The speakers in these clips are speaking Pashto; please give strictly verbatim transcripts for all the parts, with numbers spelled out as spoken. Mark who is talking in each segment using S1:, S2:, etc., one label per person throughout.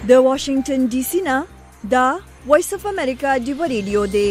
S1: د واشنگټن ډي سي نه دا وایس اف امریکا دیو ریډیو دی.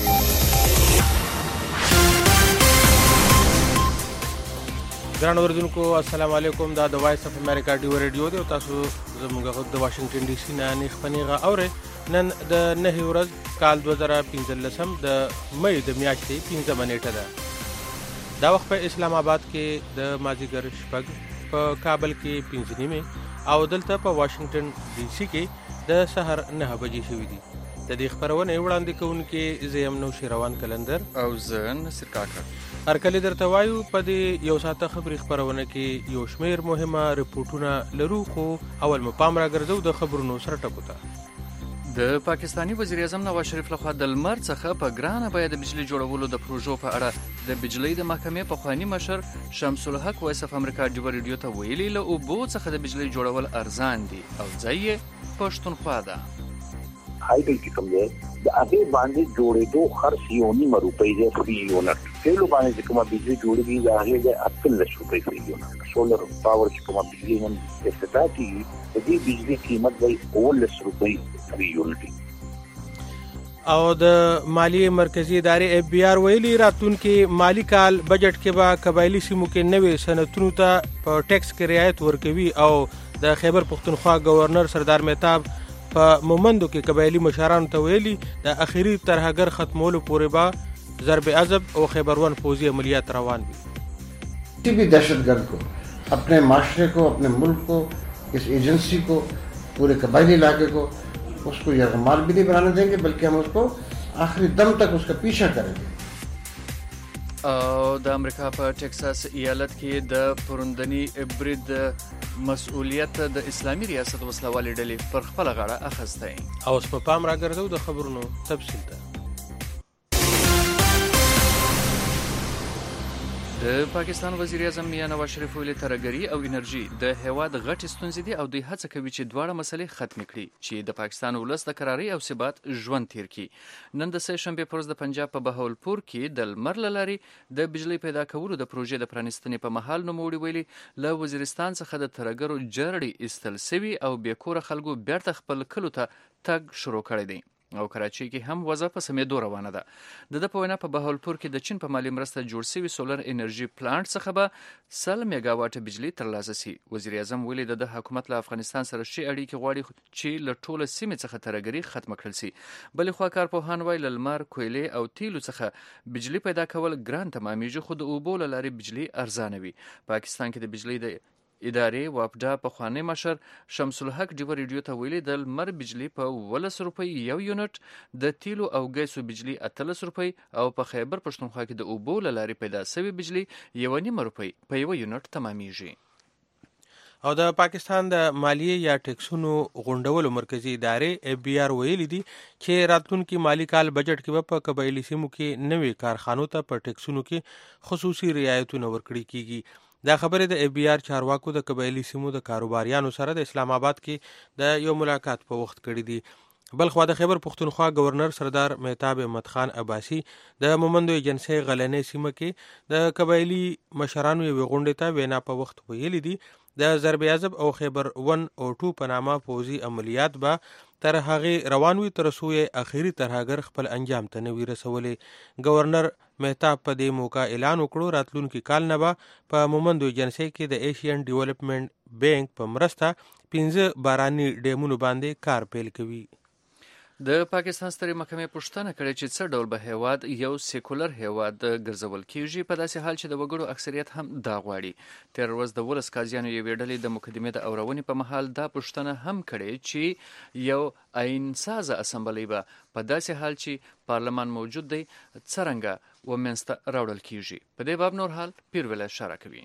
S2: ګران اوریدونکو السلام علیکم. دا د وایس اف امریکا دیو ریډیو دی او تاسو زموږ د واشنگټن ډي سي نه نه خپنیغه اوره نن د نه ورځ کال دوه زره پنځلسم د مې د میاشتې پنځمه نیټه ده. دا وخت په اسلام آباد کې د مازیګر شپږ، په کابل کې پنځه نیمه او دلته په واشنگټن ډي سي کې د سحر نه بجې شوې دي. د دې خبرونه وړاندې کوونکې زیم نو شیروان کلندر
S3: او زه نصر کاکړ.
S2: هرکله درته وایو په دې یو ساعته خبري خبرونه کې یو شمیر مهمه رپورټونه لرو، خو اول مو پام راګرځو د خبرونو سره ټکو ته.
S3: د پاکستانی وزیر اعظم نواز شریف لخوا د لمر څخه په ګرانه بیه د بجلی جوړولو د پروژو په اړه د بجلی د محکمې پخوانی مشر شمس الحق وایس اف امریکا دیو ریډیو ته ویلي له اوبو څخه د بجلی جوړول ارزان دي او ځای یې پښتونخوا ده.
S4: هاي بل کې کوم دی د هغه باندې جوړېدو خرڅ یو نیمه روپۍ دی فری یونټ. کله باندې کومه بجلی جوړېږي دا هغه د اتلس روپۍ فری یونټ. سولر پاور چې کومه بجلی نن استفاده کوي د دې بجلی قیمت دی اولس روپۍ فری یونټ.
S2: او د مالیې مرکزی ادارې اف بی آر ویلي راتلونکي مالی کال بجټ کې به قبایلی سیمو کې نوې صنعتونو ته په ټیکس کې رعایت ورکوي او د خیبر پختونخوا گورنر سردار مهتاب په مومندو کې قبایلی مشرانو ته ویلي د اخیری ترهګر ختمولو پورې به ضرب عذب او خیبر ون فوزی عملیات روان وي.
S5: کسی بھی دہشت گرد کو، اپنے معاشرے کو، اپنے ملک کو، اس ایجنسی کو، پورے قبائلی علاقے کو اس کو یرغمال بھی نہیں بنانے دیں گے، بلکہ ہم اس کو آخری دم تک اس کا پیچھا کریں گے.
S3: او د امریکا په ټکساس ایالت کې د پروندنی برید مسؤلیت د اسلامي ریاست وسلوالې ډلې پر خپل غاړه اخیسته.
S2: او اوس په پام راګرځو د خبرونو تفصیل ته.
S3: د پاکستان وزیر اعظم میاں نواز شریف ویلي ترهګري او انرژي د هیواد غټې ستونزې دي او دوی هڅه کوي چې دواړه مسلې ختم کړي چې د پاکستان ولس د قراري او ثبات ژوند تیر کړي. نن د سه شنبه پرز د پنجاب په بهاولپور کې د لمر له لارې د بجلی پیدا کولو د پروژې د پرانیستنې په مهال نوموړي ویلي له وزیرستان څخه د ترهګرو جرړې ایستل سوي او بې کوره خلکو بیرته خپل کلو ته تګ شروع کړی دی او کراچۍ کې هم وضع په سمېدو روانه ده. د ده په وینا په بهاولپور کې د چین په مالي مرسته جوړ شوي سولر انرژي پلانټ څخه به سل میګاواټه بجلی ترلاسه شي. وزیر اعظم ویلي د ده حکومت له افغانستان سره ښې اړیکې غواړي چې له ټوله سیمې څخه ترهګري ختمه کړل شي. بلې خوا کارپوهان وایي له لمر، کویلې او تیلو څخه بجلی پیدا کول ګران تمامیږي، خو د اوبو له لارې بجلی ارزانه وي. پاکستان کې د بجلی د ادارې واپډا پخوانی مشر شمس الحق دیو ریډیو ته ویلي د لمر بجلی په ولس روپۍ یو یونټ، د تیلو او ګیسو بجلی اتلس روپۍ او په خیبر پښتونخوا کې د اوبو له لارې پیدا شوې بجلی یو نیمه روپۍ په یو یونټ تمامیږي.
S2: او د پاکستان د مالیې یا ټیکسونو غونډولو مرکزی ادارې اف بی آر ویلي دي چې راتلونکي مالی کال بجټ کې به په قبایلی سیمو کې نوې کارخانو ته په ټیکسونو کې خصوصي رعایتونه ورکړي کیږي. دا خبره د اف بی آر چارواکو د قبایلی سیمو د کاروباریانو سره د اسلام آباد کې د یو ملاقات په وخت کړی دی. بلخوا د خیبر پختونخوا گورنر سردار مهتاب احمد خان عباسی د مومندو ایجنسی غلنې سیمه کې د قبایلی مشرانو یو غونډه ته وینا په وخت ویلي دي د ضرب عذب او خیبر ون او ټو په نامه فوزي عملیات به تر هغه روان وي تر څو اخیری ترهګر خپل انجام ته نوي رسولې. گورنر مهتاب په دې موقع اعلان وکړو راتلونکي کال نه به په مومندو ایجنسی کې د ایشین ډیولپمنٹ بینک په مرسته پنځه باراني ډیمونو باندې کار پیل کوي.
S3: د پاکستان سترې محکمې پوښتنه کړې چې څه ډول به هیواد یو سیکولر هیواد ګرځول کیږي په داسې حال چې د وګړو اکثریت هم دا غواړي. تیر ورځ د ولس قاضیانو یوې ډلې د مقدمې د اورونې په مهال دا پوښتنه هم کړې چې یو آئین سازه اسمبلی به په داسې حال چې پارلمان موجود دی څرنګه ومنځته راوړل کیږي. په دې باب نور حال پیروله اشاره کوي.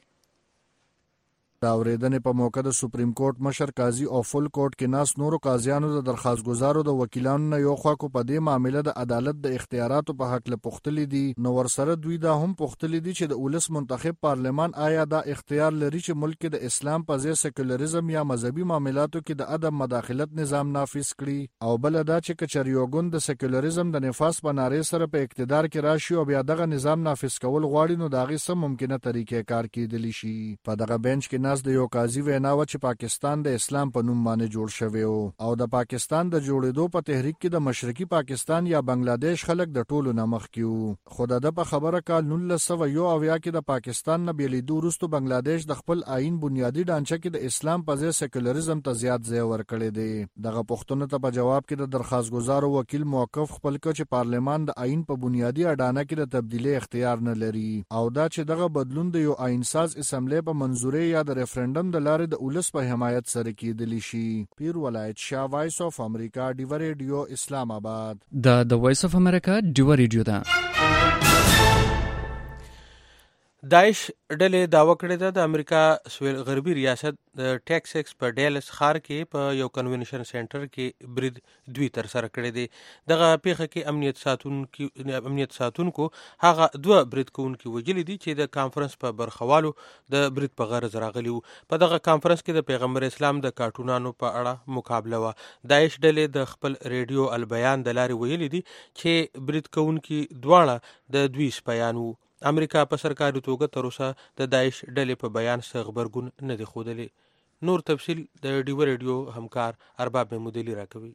S6: د اورېدنې په موقع د سپریم کورټ مشر قاضي او فل کورټ کې ناس نورو قاضیانو د درخواست گزارو د وکیلانو نه یو خوا کو په دې معاملې د عدالت د اختیاراتو په حق له پوښتلې دي. نو ورسره دوی دا هم پوښتلې دي چې د ولس منتخب پارلمان آیا دا اختیار لري چې ملک کې د اسلام په ځای سیکولریزم یا مذهبي معاملاتو کې د عدم مداخلت نظام نافذ کړي، او بل دا چې کچریوګون د سیکولریزم د نفاذ په نارې سره په اقتدار کې راشي او بیا دغه نظام نافذ کول غواړي، نو دا غي سم ممکنه طریقې کار کېدلی شي. په دغه بنچ کې ناس د یو قاضي وینا و چې پاکستان د اسلام په نوم باندې جوړ شوی او د پاکستان د جوړېدو په تحریک کې د مشرقي پاکستان یا بنگلاديش خلک د ټولو نمخ کیو. خو د په خبره کال نولس سوه یو اویا کې د پاکستان نه بیلیدو وروسته بنگلاديش د خپل آئین بنیادی ډانچه کې د اسلام په ځای سیکولریزم ته زیات ځای ورکړی دی. دغه پوښتنه ته په جواب کې د درخواست گزارو وکیل موقف خپل کړ چې پارلمان د آئین په بنیادی اډانه کې د تبدیلی اختیار نه لري او دا چې دغه بدلون د یو آئین ساز اسمبلی په منزوري یا د ریفرندم د لارې د اولس په حمایت سره کېدلی شي. پیر ولایت شاه، وایس اف امریکا، ډیو ریډیو، اسلام آباد.
S3: دا د وایس اف امریکا ډیو ریډیو ده.
S2: داعش ډلې دعوه کړې ده د امریکا سویل غربي ریاست د ټیکساس په ډیلس ښار کې په یو کنونشن سنټر کې برید دوی تر سره کړی دی. دغه پیښه کې امنیت ساتونکو امنیت ساتونکو هغه دوه برید کوونکي وژلي دي چې د کانفرنس په برخوالو د برید په غرض راغلي وو. په دغه کانفرنس کې د پیغمبر اسلام د کارټونانو په اړه مقابله وه. داعش ډلې د خپل ریډیو البیان د لارې ویلي دي چې برید کوونکي دواړه د دوی سپیان وو. امریکا په سرکاري توګه تر اوسه د داعش ډلې په بیان څه غبرګون نه دی ښودلی. نور تفصیل د ډیو ریډیو همکار ارباب محمودعلي راکوي.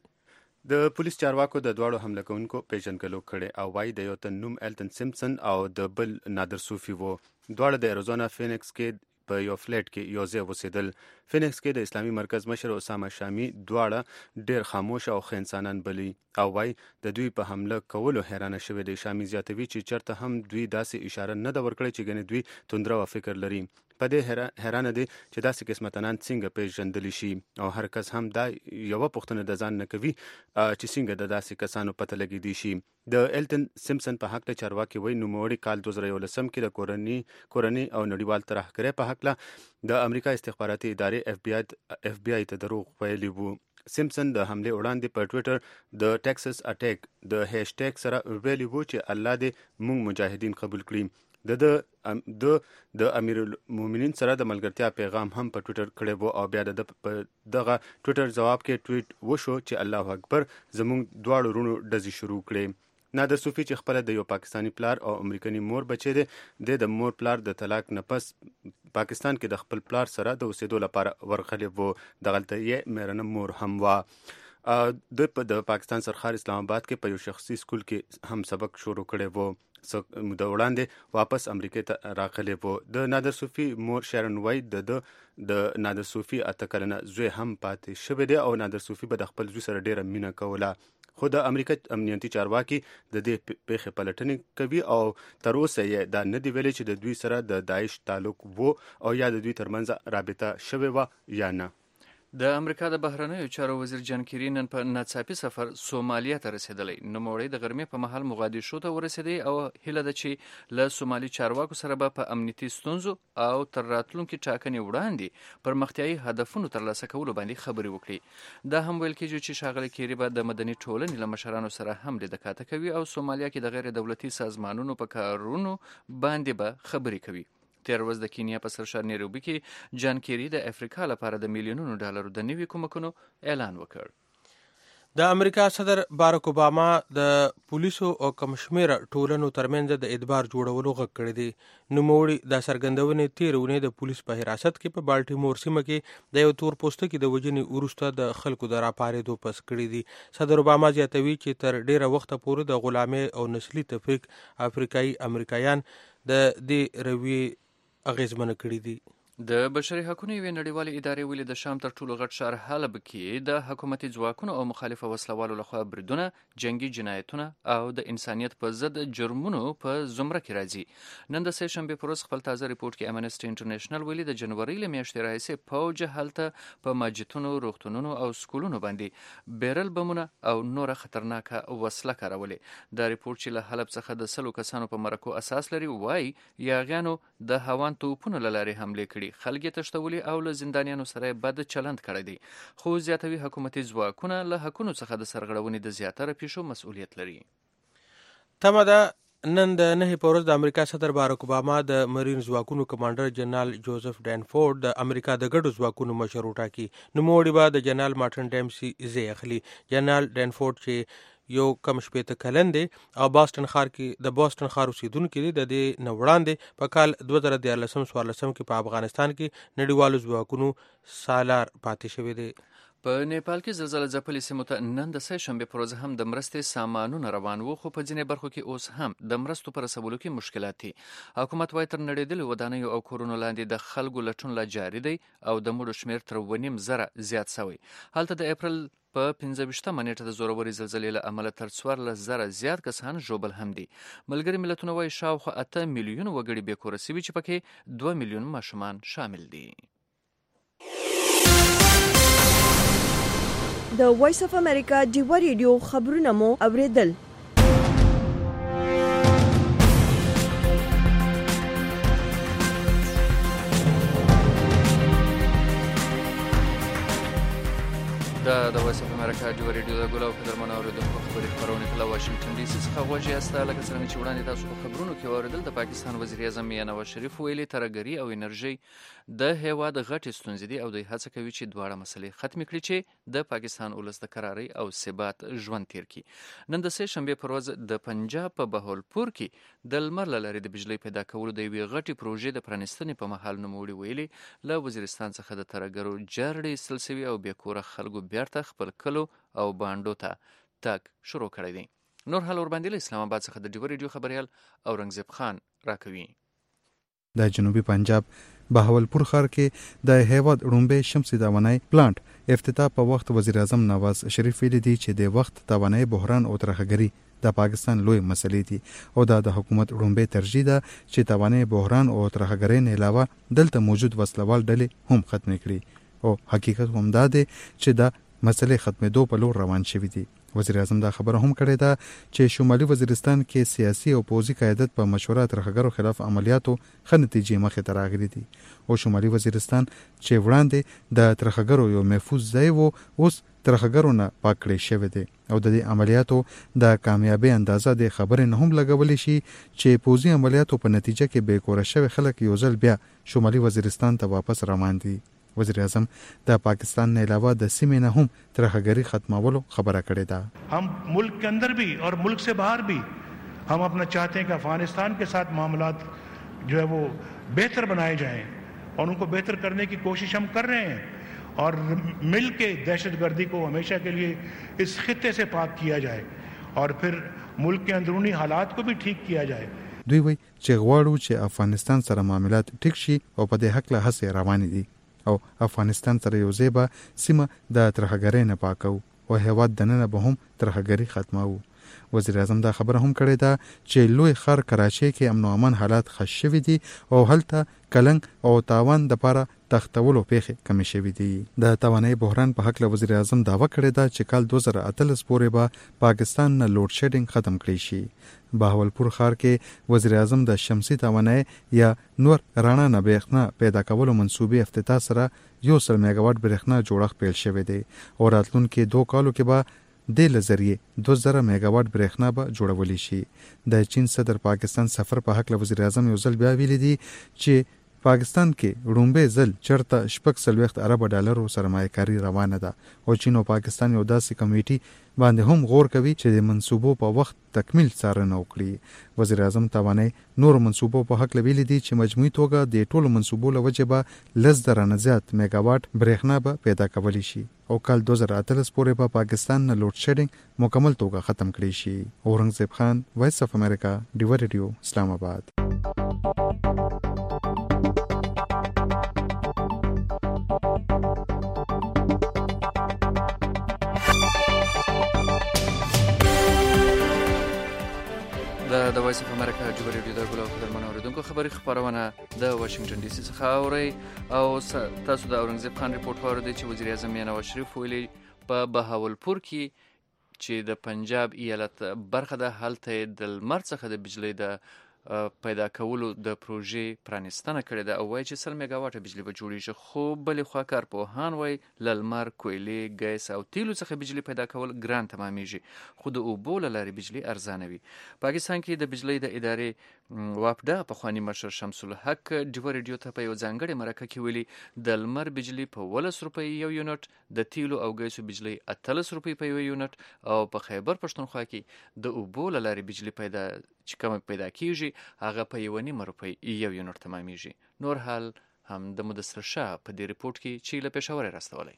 S7: د پولیس چارواکو د دواړو حمله کوونکو پیژنګلو کړي او وایي د یو تن نوم ایلټن سیمپسن او د بل نادر صوفي وو. دواړه د اریزونا فینکس کې په یو فلیټ کې یو ځای اوسېدل. فینکس کې د اسلامي مرکز مشر اسامه شامي دواړه ډېر خاموش او ښه انسانان بلي او وایي د دوی په حمله کولو حیرانه شوی دی. شامي زیاتوي چې چېرته هم دوی داسې اشاره نه ده ورکړې چې ګنې دوی توندره او فکر لري. په دې حیرانه دي چې داسې قسمتانان څنګه پیژندلی شي او هر کس هم دا یوه پوښتنه د ځان نه کوي چې څنګه د داسې کسانو پته لګېدی شي. د ایلټن سیمپسن په هکله چارواکي وایي نوموړي کال دوه زره یولسم کې د کورني کورني او نړیوال ترهګرۍ په هکله د امریکا استخباراتي ادارې اف بی آی اف بی آی ته دروغ ویلي وو. سیمپسن د حملې وړاندې په ټویټر د ټیکساس اټیک د هیشټیګ سره ویلي وو چې الله دې موږ مجاهدین قبول کړي. د د د امیر المؤمنین سره د ملګرتیا پیغام هم په ټویټر کړی وو او بیا د په دغه ټویټر جواب کې ټویټ وشو چې الله اکبر زموږ دواړو رونو ډزې شروع کړې. نادر صوفي چې خپله د یو پاکستانی پلار او امریکني مور بچی دی د مور پلار د طلاق نه پس پاکستان کې د خپل پلار سره د اوسېدو لپاره ورغلی وو. دغلته یې میرنه مور هم وه. د په پاکستان سرخار اسلام آباد کې په یو شخصي سکول کې هم سبق شروع کړی وو. د وړاندې واپس امریکا ته راغلی وو. د نادر صوفي مور شیرن وای د د نادر صوفي اته کلنه زوی هم پاتې شوی دی او نادر صوفي به د خپل زوی سره ډیره مینه کوله. خو د امریکا امنیتي چارواکي د دې پیښې پلټنې کوي او تر اوسه یې دا نه دی ویلي چې د دوی سره د داعش تعلق وو او یا د دوی ترمنځ رابطه شوې وه یا نه.
S3: د امریکا د بهرنیو چارو وزیر جان کیری نن په ناڅاپي سفر سومالیا ته رسیدلی. نوموړی د غرمې په مهال موغادیشو ته ورسېدی او هیله ده چې له سومالي چارواکو سره به په امنیتي ستونزو او تر راتلونکي ټاکنې وړاندې پرمختیایي هدفونو ترلاسه کولو باندې خبرې وکړي. دا هم ویل کېږي چې ښاغلی کیری به د مدني ټولنې له مشرانو سره هم لیده کاته کوي او سومالیا کې د غیر دولتي سازمانونو په کارونو باندې به خبرې کوي. تیر ورځ د کینیا په سرشار نیروبي کې جان کیری د افریقا لپاره د میلیونونو ډالرو د نوي کومکونو اعلان وکړ.
S2: د امریکا صدر باراک اوباما د پولیسو او کمشمیره ټولنو ترمنځ د ادبار جوړولو غږ کړی دی. نوموړي دا څرګندونې تېره اونۍ د پولیس په حراست کې په بالټیمور سیمه کې د یو تور پوستکي د وژنې وروسته د خلکو د راپارېدو پس کړي دي. صدر اوباما زیاتوي چې تر ډېره وخته پورې د غلامۍ او نسلي تفریق افریقایي امریکایان د دې رویې اغیزمنه کړي دي.
S3: د بشري حقونو یوې نړیوالې ادارې ویلي د شام تر ټولو غټ ښار حلب کې د حکومتي ځواکونو او مخالفه وسلوالو لخوا بریدونه، جنگي جنایتونه او د انسانیت په ضد جرمونو په زمره کې راځي. نن د سه شنبې پر ورځ خپل تازه ریپورت کې امنسټي انټرنیشنل ویلي د جنوري له میاشتې راهیسې پوځ هلته په مسجدونو، روغتونونو او سکولونو باندې بیرل بمونه او نوره خطرناکه وسله کارولې. دا ریپورت چې له حلب څخه د سلو کسانو په مرکو اساس لري وایي یاغیانو د هوان توپونو له لارې حملې کړي، خلک یې تښتولي او له زندانیانو سره بد چلند کړی دی. خو زیاتوي حکومتي ځواکونه له حقونو څخه د سرغړونې د زیاتره پیښو مسؤلیت لري.
S2: تمه ده نن د نهې په ورځ د امریکا صدر باراک اوباما د مرین ځواکونو کمانډر جنرال جوزف ډینفورد د امریکا د ګډو ځواکونو مشر وټاکي. نوموړي به د جنرال مارټن ډیمسي ځای اخلي. جنرال ډینفورد چې یو کم شپېته کلن دی او باسټن ښار کې د باسټن ښار اوسیدونکی دی. د دې نه وړاندې په کال دوه زره دیارلسم څوارلسم کې په افغانستان کې نړیوالو ځواکونو سالار پاتې شوی دی.
S3: په نیپال کې زلزله ځپلې سیمو ته نن د سه شنبې پر ورځ هم د مرستې سامانونه روان وو، خو په ځینې برخو کې اوس هم د مرستو په رسولو کې مشکلات دي. حکومت وايي تر نړېدلو ودانیو او کورونو لاندې د خلکو لټون لا جاري دی او د مړو شمېر تر اوه نیم زره زیات شوی. هلته د اپریل په پنځه ویشتمه نیټه د زورورې زلزلې له امله تر څوارلس زره زیات کسان ژوبل هم دي. ملګري ملتونه وايي شاوخوا اته میلیونه وګړي بې کوره سوي چې پکې دوه میلیون ماشومان شامل دي.
S1: د وایس اف امریکا ډیوا ریډیو خبرونه مو اوریدل.
S3: دا د وایس اف امریکا ډیوا ریډیو د ګل او قدرمن اوریدونکو خبري خبرونه کله واشنگټن ډي سي څخه غوږی یاست. لکه څنګه چې وړاندې تاسو په خبرونو کې اوریدل، د پاکستان وزیر اعظم میاں نواز شریف ویلي ترهګري او انرژي د هیواد غټې ستونزې دي او دوی هڅه کوي چې دواړه مسلې ختم کړي چې د پاکستان ولس د قراري او ثبات ژوند تیر کړي. نن د سه شنبې پر ورځ د پنجاب په بهاولپور کې د لمر له لارې د بجلی پیدا کولو د یوې غټې پروژې د پرانیستنې په مهال نوموړي ویلي له وزیرستان څخه د ترهګرو جرړې ایستل سوي او بې کوره خلکو بیرته خپل کلو او بانډو ته تګ شروع کړی دی. نور حال ورباندې له اسلام آباد څخه د ډیوا ریډیو خبریال اورنګزیب خان راکوي.
S8: د جنوبي پنجاب بهاولپور ښار کې د هیواد رومبه شمسي توانایي پلانټ افتتاح په وخت وزیر اعظم نواز شریف ویلي دی چې د وخت توانایي بحران او ترهګري د پاکستان لوی مسلې دي او دا د حکومت رومبه ترجیح ده چې توانایي بحران او ترهګرۍ نه علاوه دلته موجود وسلوال ډلې هم ختم کړي او حقیقت هم دا دی چې دا مسلې ختمېدو په لور روان شوي دي. وزیر اعظم دا خبره هم کړې ده چې شمالي وزیرستان کې سیاسي او پوځي قیادت په مشوره ترهګرو خلاف عملیاتو ښه نتیجې مخې ته راغلي دي او شمالي وزیرستان چې وړاندې د ترهګرو یو محفوظ ځای و اوس ترهګرو نه پاک کړی شوی دی او د دې عملیاتو د کامیابۍ اندازه د خبرې نه هم لګولی شي چې پوځي عملیاتو په نتیجه کې بې کوره شوي خلک یو ځل بیا شمالي وزیرستان ته واپس روان دي. وزیر اعظم د پاکستان نه علاوه د سیمې نه هم ترهګري ختمولو خبره کړې ده.
S9: हम मुल्क के अंदर भी और मुल्क से बाहर भी हम अपना चाहते हैं कि अफगानिस्तान के साथ मामलात जो है वो बेहतर बनाए जाएं और उनको बेहतर करने की कोशिश हम कर रहे हैं और मिल के दहशतगर्दी को हमेशा के लिए इस खित्ते से पाक किया जाए और फिर मुल्क के अंदरूनी हालात को भी ठीक किया जाए.
S8: دوی وایي چې غواړو چې افغانستان سره معاملات ټیک شي او په دې هکله هڅې روانې دي او افغانستان سره یو ځای به سیمه د ترهګرۍ نه پاکو او هیواد دننه به هم ترهګري ختمو. وزیر اعظم دا خبره هم کړې ده چې لوی ښار کراچۍ کې امن او امان حالات ښه شوي دي او هلته کلنګ او تاوان دپاره تختولو پیښې کمې شوي دي. د توانایي بحران په هکله وزیر اعظم دعوه کړې ده چې کال دوه زره اتلس پورې به پاکستان نه لوډ شیډینګ ختم کړی شي. بهاولپور ښار کې وزیر اعظم د شمسي توانایي یا نور رڼا نه برېښنا پیدا کولو منصوبې افتتاح سره یو سل میګاواټ برېښنا جوړښت پیل شوی دی او راتلونکي دوه کالو کې به د لزریې دوه زره میګاواټ برېښنا به جوړولی شي. د چین صدر پاکستان سفر په هکله وزیر اعظم یو ځل بیا ویلي دي چې پاکستان کې رومبه ځل چرته شپږ څلوېښت اربه ډالرو سرمایه‌کاري روانه ده او چین او پاکستان یو داسې کمیټي باندې هم غور کوي چې د منصوبو په وخت تکمیل څارنه وکړي. وزیر اعظم توانایي نور منصوبو په هکله ویلي دي چې مجموعي توګه د ټولو منصوبو له وجې به لس زره نه زیات میګاواټ برېښنا به پیدا کولی شي او کال دوه زره اتلس پورې به پاکستان نه لوډ شیډینګ مکمل توګه ختم کړی شي. اورنګزیب خان، وایس اف امریکا، ډیوا ریډیو، اسلام آباد.
S3: د د وایس اف امریکا ډیوا ریډیو د ګل او قدرمن اوریدونکو خبري خبرونه د واشنگټن ډي سي څخه اورئ او تاسو د اورنګزیب خان ریپورت واورئ چې وزیر اعظم میاں نواز شریف ویلي په بهاولپور کې چې د پنجاب ایالت برخه ده هلته د لمر څخه د بجلی د پیدا کولو د پروژې پرانستنه کړې ده او وایي چې سل میګاواټه بجلی به جوړیږي، خو بلې خوا کارپوهان وایي له لمر، کویلې، ګیس او تیلو څخه بجلی پیدا کول ګران تمامیږي، خو د اوبو له لارې بجلی ارزانه وي. پاکستان کې د بجلی د ادارې واپډا پخواني مشر شمس الحق ډیو ریډیو ته په یو ځانګړې مرکه کې ویلي د لمر بجلی په ولس روپۍ یو یونټ، د تیلو او ګیسو بجلی اتلس روپۍ په یو یونټ او په خیبر پښتونخوا کې د اوبو له لارې بجلی پیدا چې کومه پیدا کیږي هغه په یو نیمه روپۍ یو یونټ تمامیږي. نور حال هم د مدثر شاه په دې ریپورت کې چې له پېښوره راستولی.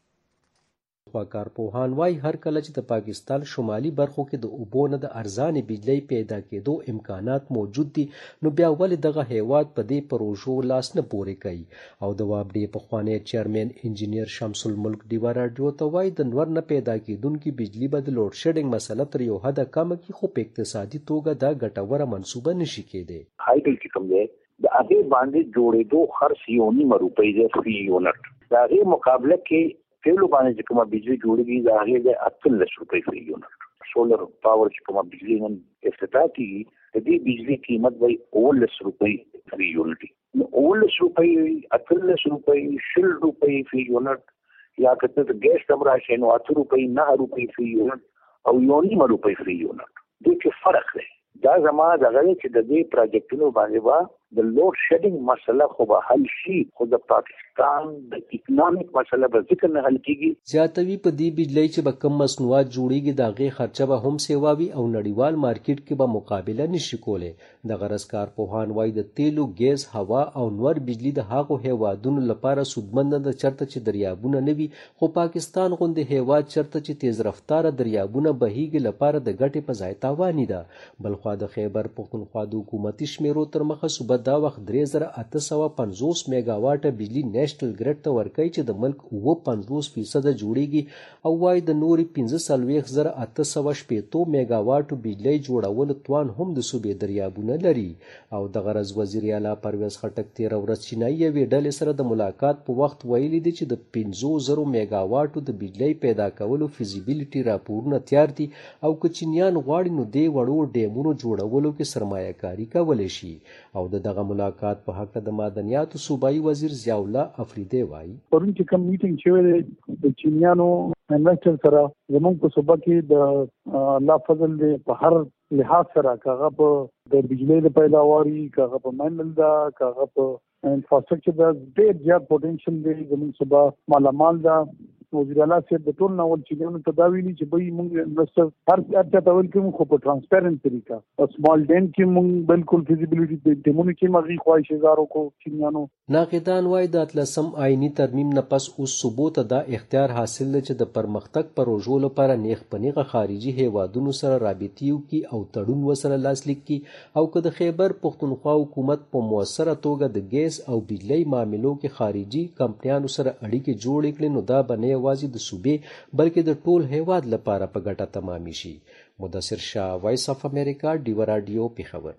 S10: خوا کارپوهان وایي هر کله چې د پاکستان شمالي برخو کې د اوبو نه د ارزانې بجلی پیدا کېدو امکانات موجود دي، نو بیا ولې دغه هیواد په دې پروژو لاس نه پورې کوي. او د وابډې پخوانی چیرمن انجینیر شمس الملک ډیوه راډیو ته وایي د نور نه پیدا کېدونکې بجلی به د لوډ شیډینګ مسله تر یو حده کمه کړي، خو په اقتصادي توګه دا ګټوره منصوبه نشي کېدی.
S4: هاي بل چې کوم دی د هغې باندې جوړېدو خرڅ یو نیمه روپۍ دی فی یونټ، د هغې مقابله کې تیلو باندې چې کومه بجلی جوړېږي د هغې د اتلس روپۍ فی یونټ. سولر پاور چې کومه بجلی نن افتتاح کېږي د دې بجلی قیمت به اوولس روپۍ فی یونټ وي. نو اوولس روپۍ، اتلس روپۍ، شل روپۍ فی یونټ، یا که ته د ګیس ته راشې نو اته روپۍ، نهه روپۍ فی یونټ او یو نیمه روپۍ فی یونټ. دې کې فرق دی. دا زما دغه دی چې د دې پروجیکټونو باندې به د لوډ شیډینګ مسله خو به حل شي، خو د پاکستان د اکنامک مسله به ځکه نه حل کېږي.
S10: زیاتوي په دې بجلی چې به کم مصنوعات جوړیږي د هغې خرچه به هم سیوا وي او نړیوال مارکیټ کې به مقابله نشي کولی. د غرض کارپوهان وایي د تیلو، ګیس، هوا او نور بجلی د هغو هیوادونو لپاره سودمند ده چېرته چې دریابونه نه وي، خو پاکستان غوندې هیواد چېرته چې تیز رفتاره دریابونه بهیږي لپاره د ګټې په ځای تاواني ده. بلخوا د خیبر پښتونخوا د حکومتي شمیرو تر مخه صوبه دا وخت درې زره اته سوه پنځوس میګاواټه بجلی نیشنل ګریډ ته ورکوي چې د ملک اووه پنځوس فیصده جوړیږي او وایي د نورې پنځه څلوېښت زره اته سوه شپېتو میګاواټو بجلی جوړولو توان هم د صوبې دریابونه لري. او د غرض وزیر اعلی پرویز خټک تېره ورځ چینایي یوې ډلې سره د ملاقات په وخت ویلي دي چې د پنځو زرو میګاواټو د بجلی پیدا کولو فیزیبیلیټي راپورونه تیار دي او که چینیان غواړي نو دې وړو ډیمونو جوړولو کې سرمایه کاري کولی شي. او د دغه ملاقات په حق د معدنیاتو صوبایي وزیر ضیاء الله افریدی وایي
S11: پرون چې کوم میټینګ شوی دی د چینیانو انویسټر سره زموږ په صوبه کې د الله فضل دی په هر لحاظ سره، کاغه په د بجلی د پیداواري، کاغه په ماینل دا، کاغه په انفراستراکچر دا ډېر زیات پوټنشل دی. زموږ صوبه مالامال ده. وزیر اعلی صاحب د ټول ناول چینیانو ته دا ویلي چې بهی موږ انویسټر هر هر چا ته ویل کوم خو په ټرانسپیرنټ طریقه او سمال ډین کې موږ بالکل فیزیبیلیټي د ډیمونو کې مغي خواهش هزارو کو چینیانو.
S10: ناقدان وایي د اتلسم آئینی ترمیم نه پس اوس صوبو ته دا اختیار حاصل دی چې د پرمختګ پروژو لپاره نیغ په نیغه خارجي هیوادونو سره رابطې وکړي او تړون ورسره لاسلیک کړي. او که د خیبر پښتونخوا حکومت په مؤثره توګه د ګیس او بجلی معاملو کې خارجي کمپنیانو سره اړیکې جوړې کړي نو دا به نه یوازې د صوبې بلکې د ټول هیواد لپاره په ګټه تمامي شي. مدثر شاه، وایس اف امریکا، ډیوه راډیو، پېښور.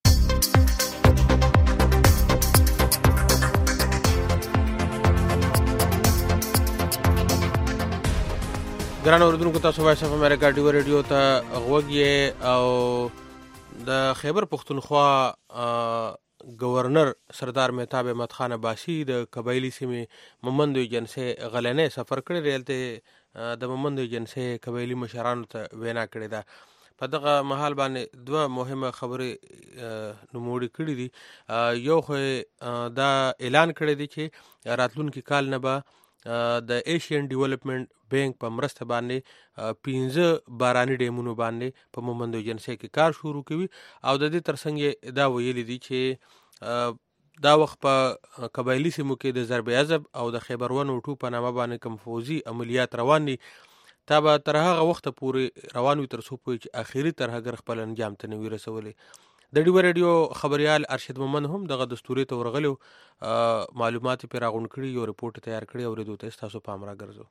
S2: ګران اوریدونکو، تاسو وایس اف امریکا ډیوه ریډیو ته غوږ یې او د خیبر پښتونخوا گورنر سردار مهتاب احمد خان عباسي د قبایلی سیمې ممندو ایجنسۍ غلنۍ سفر کړی دی. هلته د ممندو ایجنسۍ قبایلي مشرانو ته وینا کړې ده. په دغه مهال باندې دوه مهمه خبرې نوموړي کړي دي. یو خو دا اعلان کړی دی چې راتلونکي کال نه به د ایشین ډیولپمنٹ بینک په مرسته باندې پنځه باراني ډیمونو باندې په مومندو ایجنسۍ کې کار شروع کوي. او د دې ترڅنګ دا ویلي دي چې دا وخت په قبایلي سیمو کې د ضرب عضب او د خیبر ون او ټو په نامه باندې کوم فوزي عملیات روان دي. تا به تر هغه وخته پورې روان وي تر څو پوهې چې آخري ترهګر خپل انجام ته نه وي رسولی. د ډیوه ریډیو خبریال ارشد مومند هم دغه دستوري ته ورغلی معلومات یې پرې راغونډ کړي، یو رپورټ تیار کړی. اورېدو ته ستاسو پام راګرځو.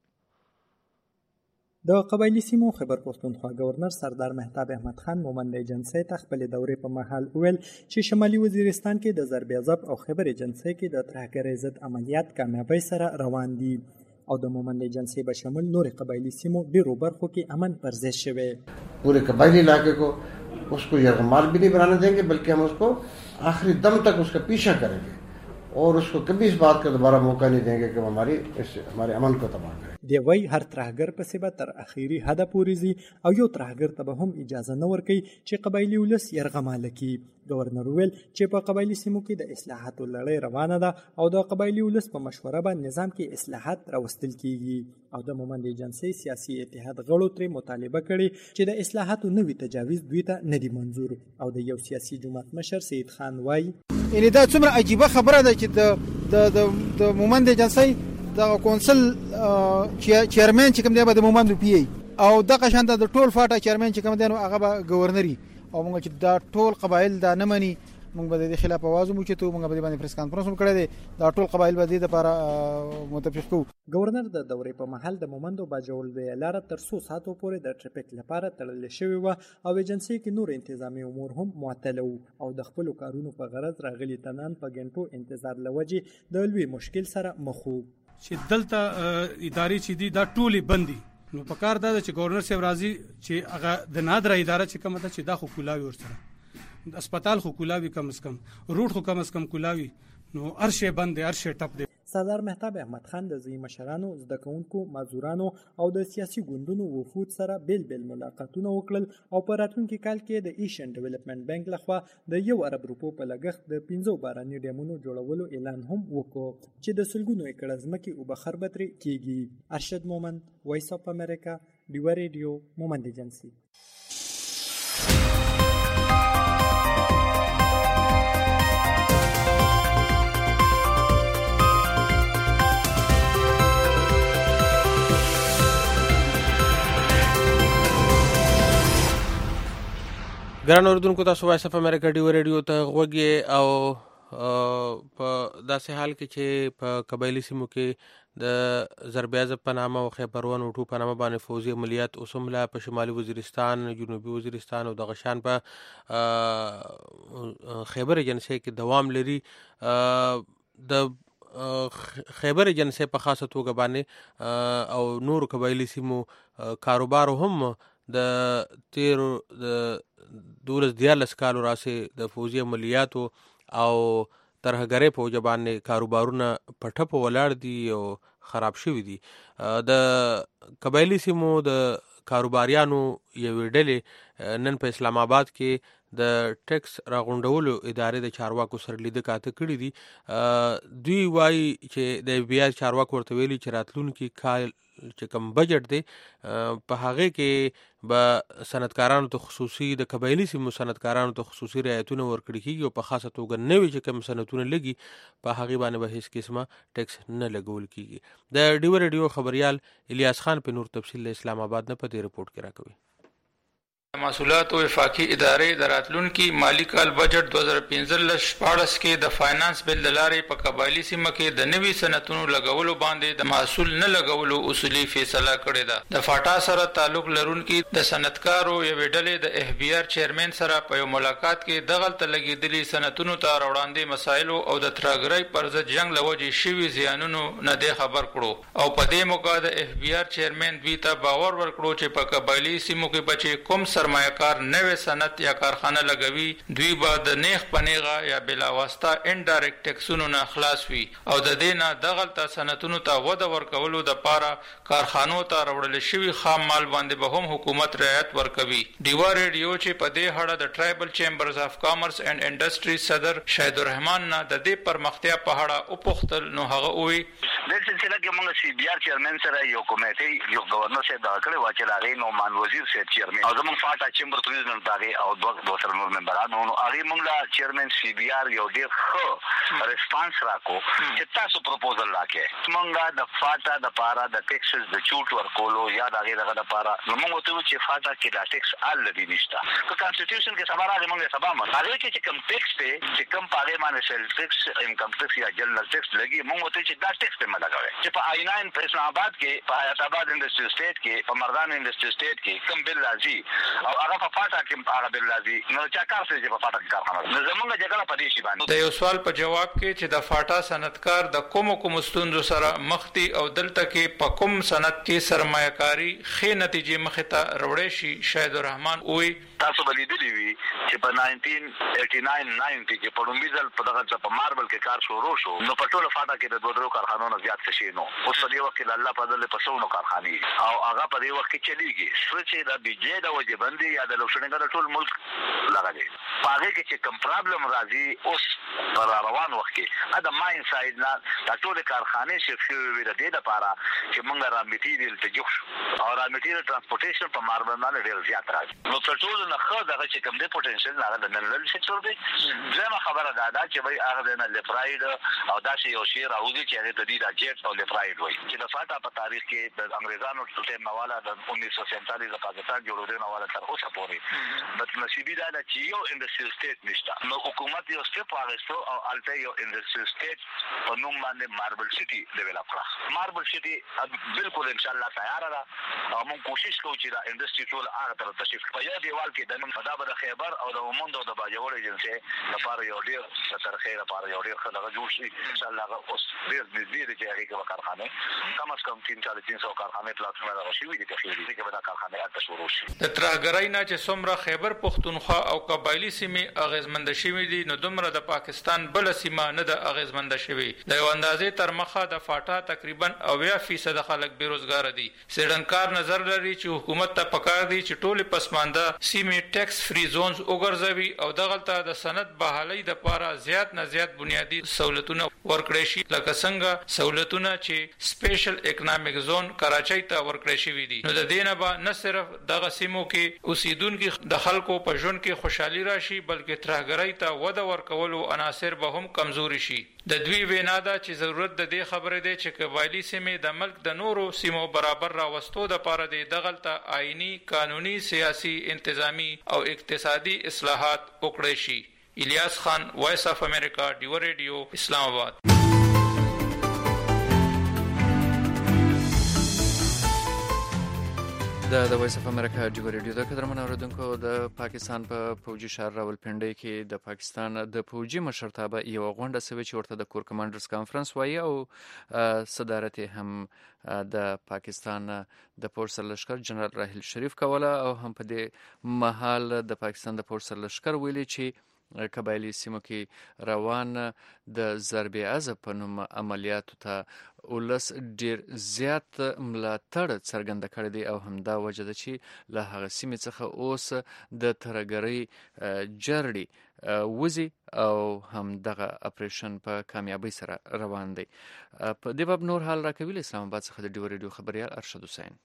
S12: د قبایلي سیمو خیبر پښتونخوا گورنر سردار مهتاب احمد خان مومند ایجنسۍ ته خپلې دورې په مهال وویل چې شمالي وزیرستان کې د ضرب عضب او خیبر ایجنسۍ کې د ترهګرۍ ضد عملیات کامیابۍ سره روان دي او د مومند ایجنسۍ به شامل نورې قبایلي سیمو ډېرو برخو کې امن پرځای شوی.
S5: پورے قبائلی علاقے کو उसको यरगमाल भी नहीं बनाने देंगे, बल्कि हम उसको आखिरी दम तक उसका पीछा करेंगे और उसको कभी इस बात का दोबारा मौका नहीं देंगे कि वो हमारी इस हमारे अमन को तबाह करे.
S12: دی وای هر ترهګر پسې به تر اخیری حده پورې ځي او یو ترهګر ته به هم اجازه نه ورکوي چې قبایلي ولس یرغماله کړي. گورنر ویل چې په قبایلي سیمو کې د اصلاحاتو لړۍ روانه ده او د قبایلي ولس په مشوره به نظام کې اصلاحات راوستل کیږي او د مومند ایجنسۍ سیاسي اتحاد غړو ترې مطالبه کړې چې د اصلاحاتو نوي تجاویز دوی ته نه دي منظور. او د یو سیاسي جماعت مشر سید خان وایي
S13: یعنی دا څومره عجیبه خبره ده چې د د مومند ایجنسۍ د کونسل چیرمن چې کوم دی به د مومند پی او دغه شان د ټول فاټا چیرمن چې کوم دی نو هغه به گورنري او موږ چې دا ټول قبایل دا نه مني موږ به د خلاف आवाज مو چتو موږ به باندې پریس کانفرنس هم کړی دی دا ټول قبایل به د لپاره متفق کو.
S12: گورنر د دورې په محل د مومندو باجول د لار تر څو ساعتو پورې د ټریفیک لپاره تړل شوی و او ایجنسي کې نور انتظامی امور هم معطل او د خپل کارونو په غرض راغلي تنان په ګنټو انتظار لوجي د لوی مشکل سره مخ وو.
S14: چې دلته ادارې چې دي دا ټولې بندي نو په کار دا چې گورنر صاحب راځي چې هغه د نادره اداره چې کومه ده چې دا خو کولاوي ورسره اسپیټال خو کولاوي کم از کم روډ خو کم از کم کولاوي نو هر شی بند دی هر شی ټپ دی.
S12: سردار مهتاب احمد خان د ځینو مشرانو زده کوونکو معذورانو او د سیاسي ګوندونو وفود سره بیل بیل ملاقاتونه وکړل او په راتلونکي کال کې د ایشین ډیولپمنٹ بانک لخوا د یو ارب روپو په لګښت د پنځو باراني ډیمونو جوړولو اعلان هم وکړ چې د سلګونو ایکړه ځمکې اوبه خربتري کیږي. ارشد مومند، وایس اف امریکا، ډیوا ریډیو، مومند ایجنسی.
S2: ګران اوردونکو تاسو وایس اف امریکا ډیو ریډیو ته غوږی او په داسې حال کې چې په قبایلی سیمو کې د ضربیازب په نامه او خیبروان وټو په نامه باندې فوزي عملیات اوسم لا په شمالي وزیرستان، جنوبي وزیرستان او د غشان په خیبر ایجنسۍ کې دوام لري. د خیبر ایجنسۍ په خاصه توګه باندې او نور قبایلی سیمو کاروبار هم د تیر د دولس دیارلس کالو راسې د فوزي عملیاتو او ترهګرۍ په وجه باندې کاروبارونه په ټپو ولاړ دي او خراب شوي دي. د قبایلي سیمو د کاروباریانو یوې ډلې نن په اسلام آباد کې د ټیکس راغونډولو ادارې د چارواکو سره لیده کاته کړي دي. دوی وایي چې د اف بی آی چارواکو ورته ویلي چې راتلونکي کال چې کوم بجټ دی په هغه کې به صنعتکارانو ته خصوصي د قبایلي سیمو صنعتکارانو ته خصوصي رعایتونه ورکړي کېږي او په خاصه توګه نوي چې کوم صنعتونه لګي په هغې باندې به هېڅ قسمه ټیکس نه لګول کېږي. د ډیو ریډیو خبریال الیاس خان په نور تفصیل له اسلام آباد نه په دې رپورټ کې راکوي.
S15: محصولات او وفاقي ادارې د راتلونکي مالی کال بجټ دوه زره پنځلس شپاړس کې د فاینانس بل د لارې په قبایلي سیمه کې د نوي صنعتونو لګولو باندې د محصول نه لګولو اصولي فیصله کړې ده. د فاټا سره تعلق لرونکي د صنعتکارو یوې ډلې د اف بی آر چیرمن سره په یو ملاقات کې دغلته لګېدلي صنعتونو ته راوړاندې مسایلو او د ترهګرۍ پر ضد جنګ له وجې شوي زیانونو نه دی خبر کړو او په دې موقع د اف بی آر چیرمن دوی ته باور ورکړو چې په قبایلي سیمو کې بچي کوم سرمایه‌کار نوې صنعت یا کارخانه لګوي دوی به د نیغ په نیغه یا بلا واسطه انډایرکټ ټیکسونو نه خلاص وي او د دې نه دغلته صنعتونو ته وده ورکولو دپاره کارخانو ته راوړل شوي خام مال باندې به هم حکومت رعایت ورکوي. ډیوا ریډیو چې په دې اړه د ټرایبل چیمبرز اف کامرس اینډ انډسټری صدر شهید الرحمن نه د دې پرمختیا په اړه وپوښتل نو هغه وویل
S4: د سلسله کې موږ سی بي آر چیرمن سره یو کمیټه یو گورنر صاحب دا کړی و چې هغه نو مان وزیر صاحب چیرمن او زموږ فاټا چیمبر توریزم دغه او دوه دوه سره نور ممبرانو نو هغه موږ لا چیرمن سی بي آر یو ډیر ښه ریسپانس راکو چې تاسو پروپوزل راکې موږ د فاټا د پارا د ټیکسز د چوټ ورکولو یا دغه دغه د پارا نو موږ ته چې فاټا کې د ټیکس ال دی نشته که کانسټیټیوشن کې سبا راځي موږ سبا ما هغه کې چې کم ټیکس ته چې کم پاره باندې سیل ټیکس انکم ټیکس یا جنرال ټیکس لګي موږ ته چې دا ټیکس په ملګری چې په آینه په اسلام آباد کې په حیات آباد انډستری سټیټ کې په مردان انډستری سټیټ کې کم بل راځي او هغه په فاټا کې هغه بل راځي نو چا کار څه چې په فاټا کې کارخانه نو زمونږ جګړه په دې شی باندې
S15: د یو سوال په جواب کې چې د فاټا صنعتکار د کوم کوم ستونزو سره مخ دي او دلته کې په کوم صنعت کې سرمایه‌کاري ښې نتیجې مخې ته راوړی شي شهید الرحمن وایي
S4: تاسو بلیدلی وی چې په ناينټین ایټي ناین ناينټي کې په لومړي ځل په دغه په ماربل کې کار شروع شو نو په ټوله فاټا کې د دوه درو کارخانو زیات څه شي نو اوس په دې وخت کې الله په دې په څونو کارخانې او هغه په دې وخت کې چلیږي سوچ د بجلی د وجه باندې یا د لوشنګ د ټول ملک لګاږي پاره کې چې کوم پرابلم راځي اوس پر روان وخت کې دا ماین ساید نه د ټول کارخانې شفت وي د دې لپاره چې موږ را میټیریل ته جوړ شو او را میټیریل ترانسپورټیشن په ماربل باندې ډیر زیات راځي نو په ټول نه خو دغه چې کوم دی پوتنشل نه د نړۍ سکتور دی زما خبره ده دا چې وای هغه نه لپراید او دا چې یو شی راوځي چې د دې د جیټ او لپراید وای چې د فاټا په تاریخ کې د انګریزانو ټول نواله د انیس سو سینتالیس د پاکستان جوړولو نواله تر اوسه پورې بس نصیبی دا چې یو انډستریل سټیټ نشته نو حکومت یو سټیپ واغستو او الته یو انډستریل سټیټ په نوم باندې ماربل سټي ډیولپ کړه ماربل سټي بالکل ان شاء الله تیار ده او موږ کوشش کوو چې دا انډستری ټول هغه طرف ته شفت په یو دیوال کې د نوم دا به خیبر او د وموند او د باجوړ ایجنسي لپاره یو ډیر ستر خیر لپاره یو ډیر خلک جوړ شي ان شاء الله اوس ډیر نږدې دي چې هغه کې کارخانه کم از کم تین چار تین سو کارخانه پلاټونه راوشي وي د خیر دي چې به دا کارخانه اته شروع شي
S15: د ترهګرۍ نه چې څومره خیبر پختونخوا او قبایلی سیمې اغیزمند شوي دي نو دومره د پاکستان بل سیمه نه د اغیزمند شوي د یو اندازې تر مخه د فاټا تقریبا اویا فیصد خلک بیروزګار دي سیډنکار نظر لري چې حکومت ته پکار دي چې ټول پسمانده سیمې ټیکس فری زونز وګرځوي او دغلته د سند بحالۍ د لپاره زیات نه زیات بنیادی سہولتونه ورکړي شي لکه څنګه سہولتونه چې سپیشل اکونومیک زون کراچۍ ته ورکړي شوي دي نو د دې نه به نه صرف دغه سیمو کې اوسیدونکو د خلکو په ژوند کې خوشحالي راشي بلکې ترهګرۍ ته وده ورکولو عناصر به هم کمزوري شي د دوی وینا ده چې ضرورت د دې خبرې دی چې قبایلی سیمې د ملک د نورو سیمو برابر راوستو د لپاره د دغلته آئینی قانوني سیاسي انتظامی او اقتصادي اصلاحات وکړي شي الیاس خان وایس اف امریکا ډیو ریډیو اسلام آباد
S3: د د وایس اف امریکا ډیو ریډیو د قدرمن اوریدونکو د پاکستان په پا فوجي شهر راولپنډي کې د پاکستان د فوجي مشرتابه یو غونډه سوي چې ورته د کور کمانډرز کانفرنس وایي او صدارت هم د پاکستان د پولیس لشکر جنرال راحیل شریف کوله او هم په دې مهال د پاکستان د پولیس لشکر ویلي چې قبایلی سیمو کې روان د ضرب عضب په نوم عملیاتو ته ولس ډیر زیات ملاتړ څرګنده کړی دی او همدا وجه ده چې له هغه سیمې څخه اوس د ترهګرۍ جرړې وزي او هم دغه اپریشن په کامیابی سره روان دی په دې باب نور حال راکوي اسلام آباد څخه د ډیو ریډیو خبريال ارشد حسین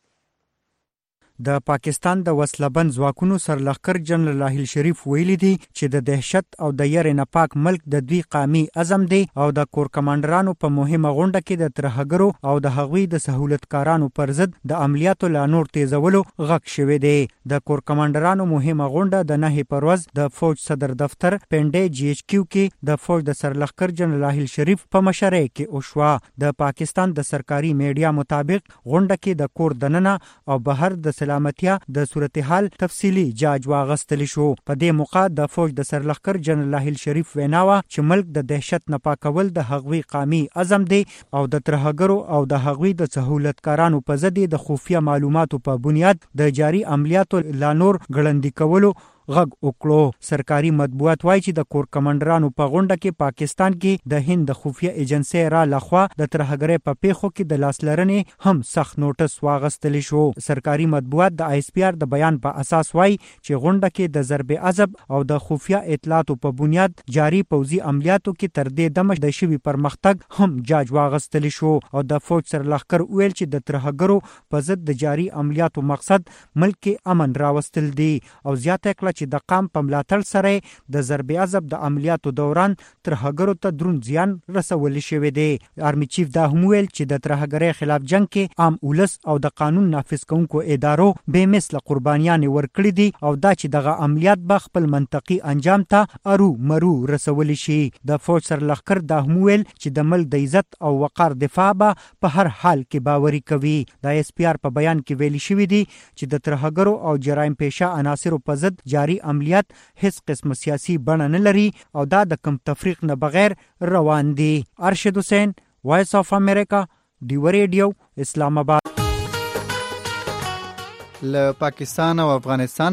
S12: د پاکستان د وسلبند ځواکونو سرلښکر جنرال راحیل شریف ویلي دی چې د دهشت او د یری نه پاک ملک د دوی قومي عزم دی او د کور کمانډرانو په مهمه غونډه کې د ترهګرو او د هغوی د سہولتکارانو پر ضد د عملیاتو لا نور تیزولو غږ شوی دی د کور کمانډرانو مهمه غونډه د نه پروز د فوج صدر دفتر پنډي جی ایچ کیو کې د فوج د سرلښکر جنرال راحیل شریف په مشرۍ کې وشوه د پاکستان د سرکاري میډیا مطابق غونډه کې د کور دننه او بهر د سلامتیا د صورتحال تفصیلی جاج واغستل شو په دې موقع د فوج د سرلښکر جنرال راحیل شریف ویناوه چې ملک د دهشت نه پاکول د هغوی قومي عزم دی او د ترهګرو او د هغوی د سہولتکارانو په ضد د خفیه معلوماتو په بنیاد د جاری عملیاتو لا نور ګړندې کولو غږ وکړو سرکاري مطبوعات وایي چې د کور کمانډرانو په غونډه کې پاکستان کې د هند د خفیه ایجنسی را لخوا د ترهګرۍ په پیښو کې د لاسلرنې هم سخت نوټس واغستل شو سرکاري مطبوعات د آی اس پی آر د بیان په اساس وایي چې غونډه کې د ضرب عضب او د خفیه اطلاعاتو په بنیاد جاری پوځي عملیاتو کې تر دې دمه د شوي پرمختګ هم جاج واغستل شو او د فوج سرلښکر ویل چې د ترهګرو په ضد د جاری عملیاتو مقصد ملک کې امن راوستل دی او زیاته کړه چې د قام په ملاتړ سره د ضرب عضب د عملیاتو دوران ترهګرو ته درون زیان رسول شوی دی آرمی چیف دا هم ویل چې د ترهګرۍ خلاف جنگ کې عام ولس او د قانون نافذ کوونکو ادارو به مثل قربانیان ورکړي دي او دا چې دغه عملیات به خپل منطقي انجام ته ارو مرو رسول شي د فوج سرلښکر دا هم ویل چې د ملک د عزت او وقار دفاع به په هر حال کې باوري کوي د ایس پی آر په بیان کې ویلي شوی دی چې د ترهګرو او جرایم پیشه عناصرو په ضد جاری عملیات هیڅ قسم سیاسي بڼه نه لري او دا د کم تفریق نه بغیر روان دي ارشد حسین وایس اف امریکا ډیو ریډیو اسلام آباد
S16: له پاکستان او افغانستان نه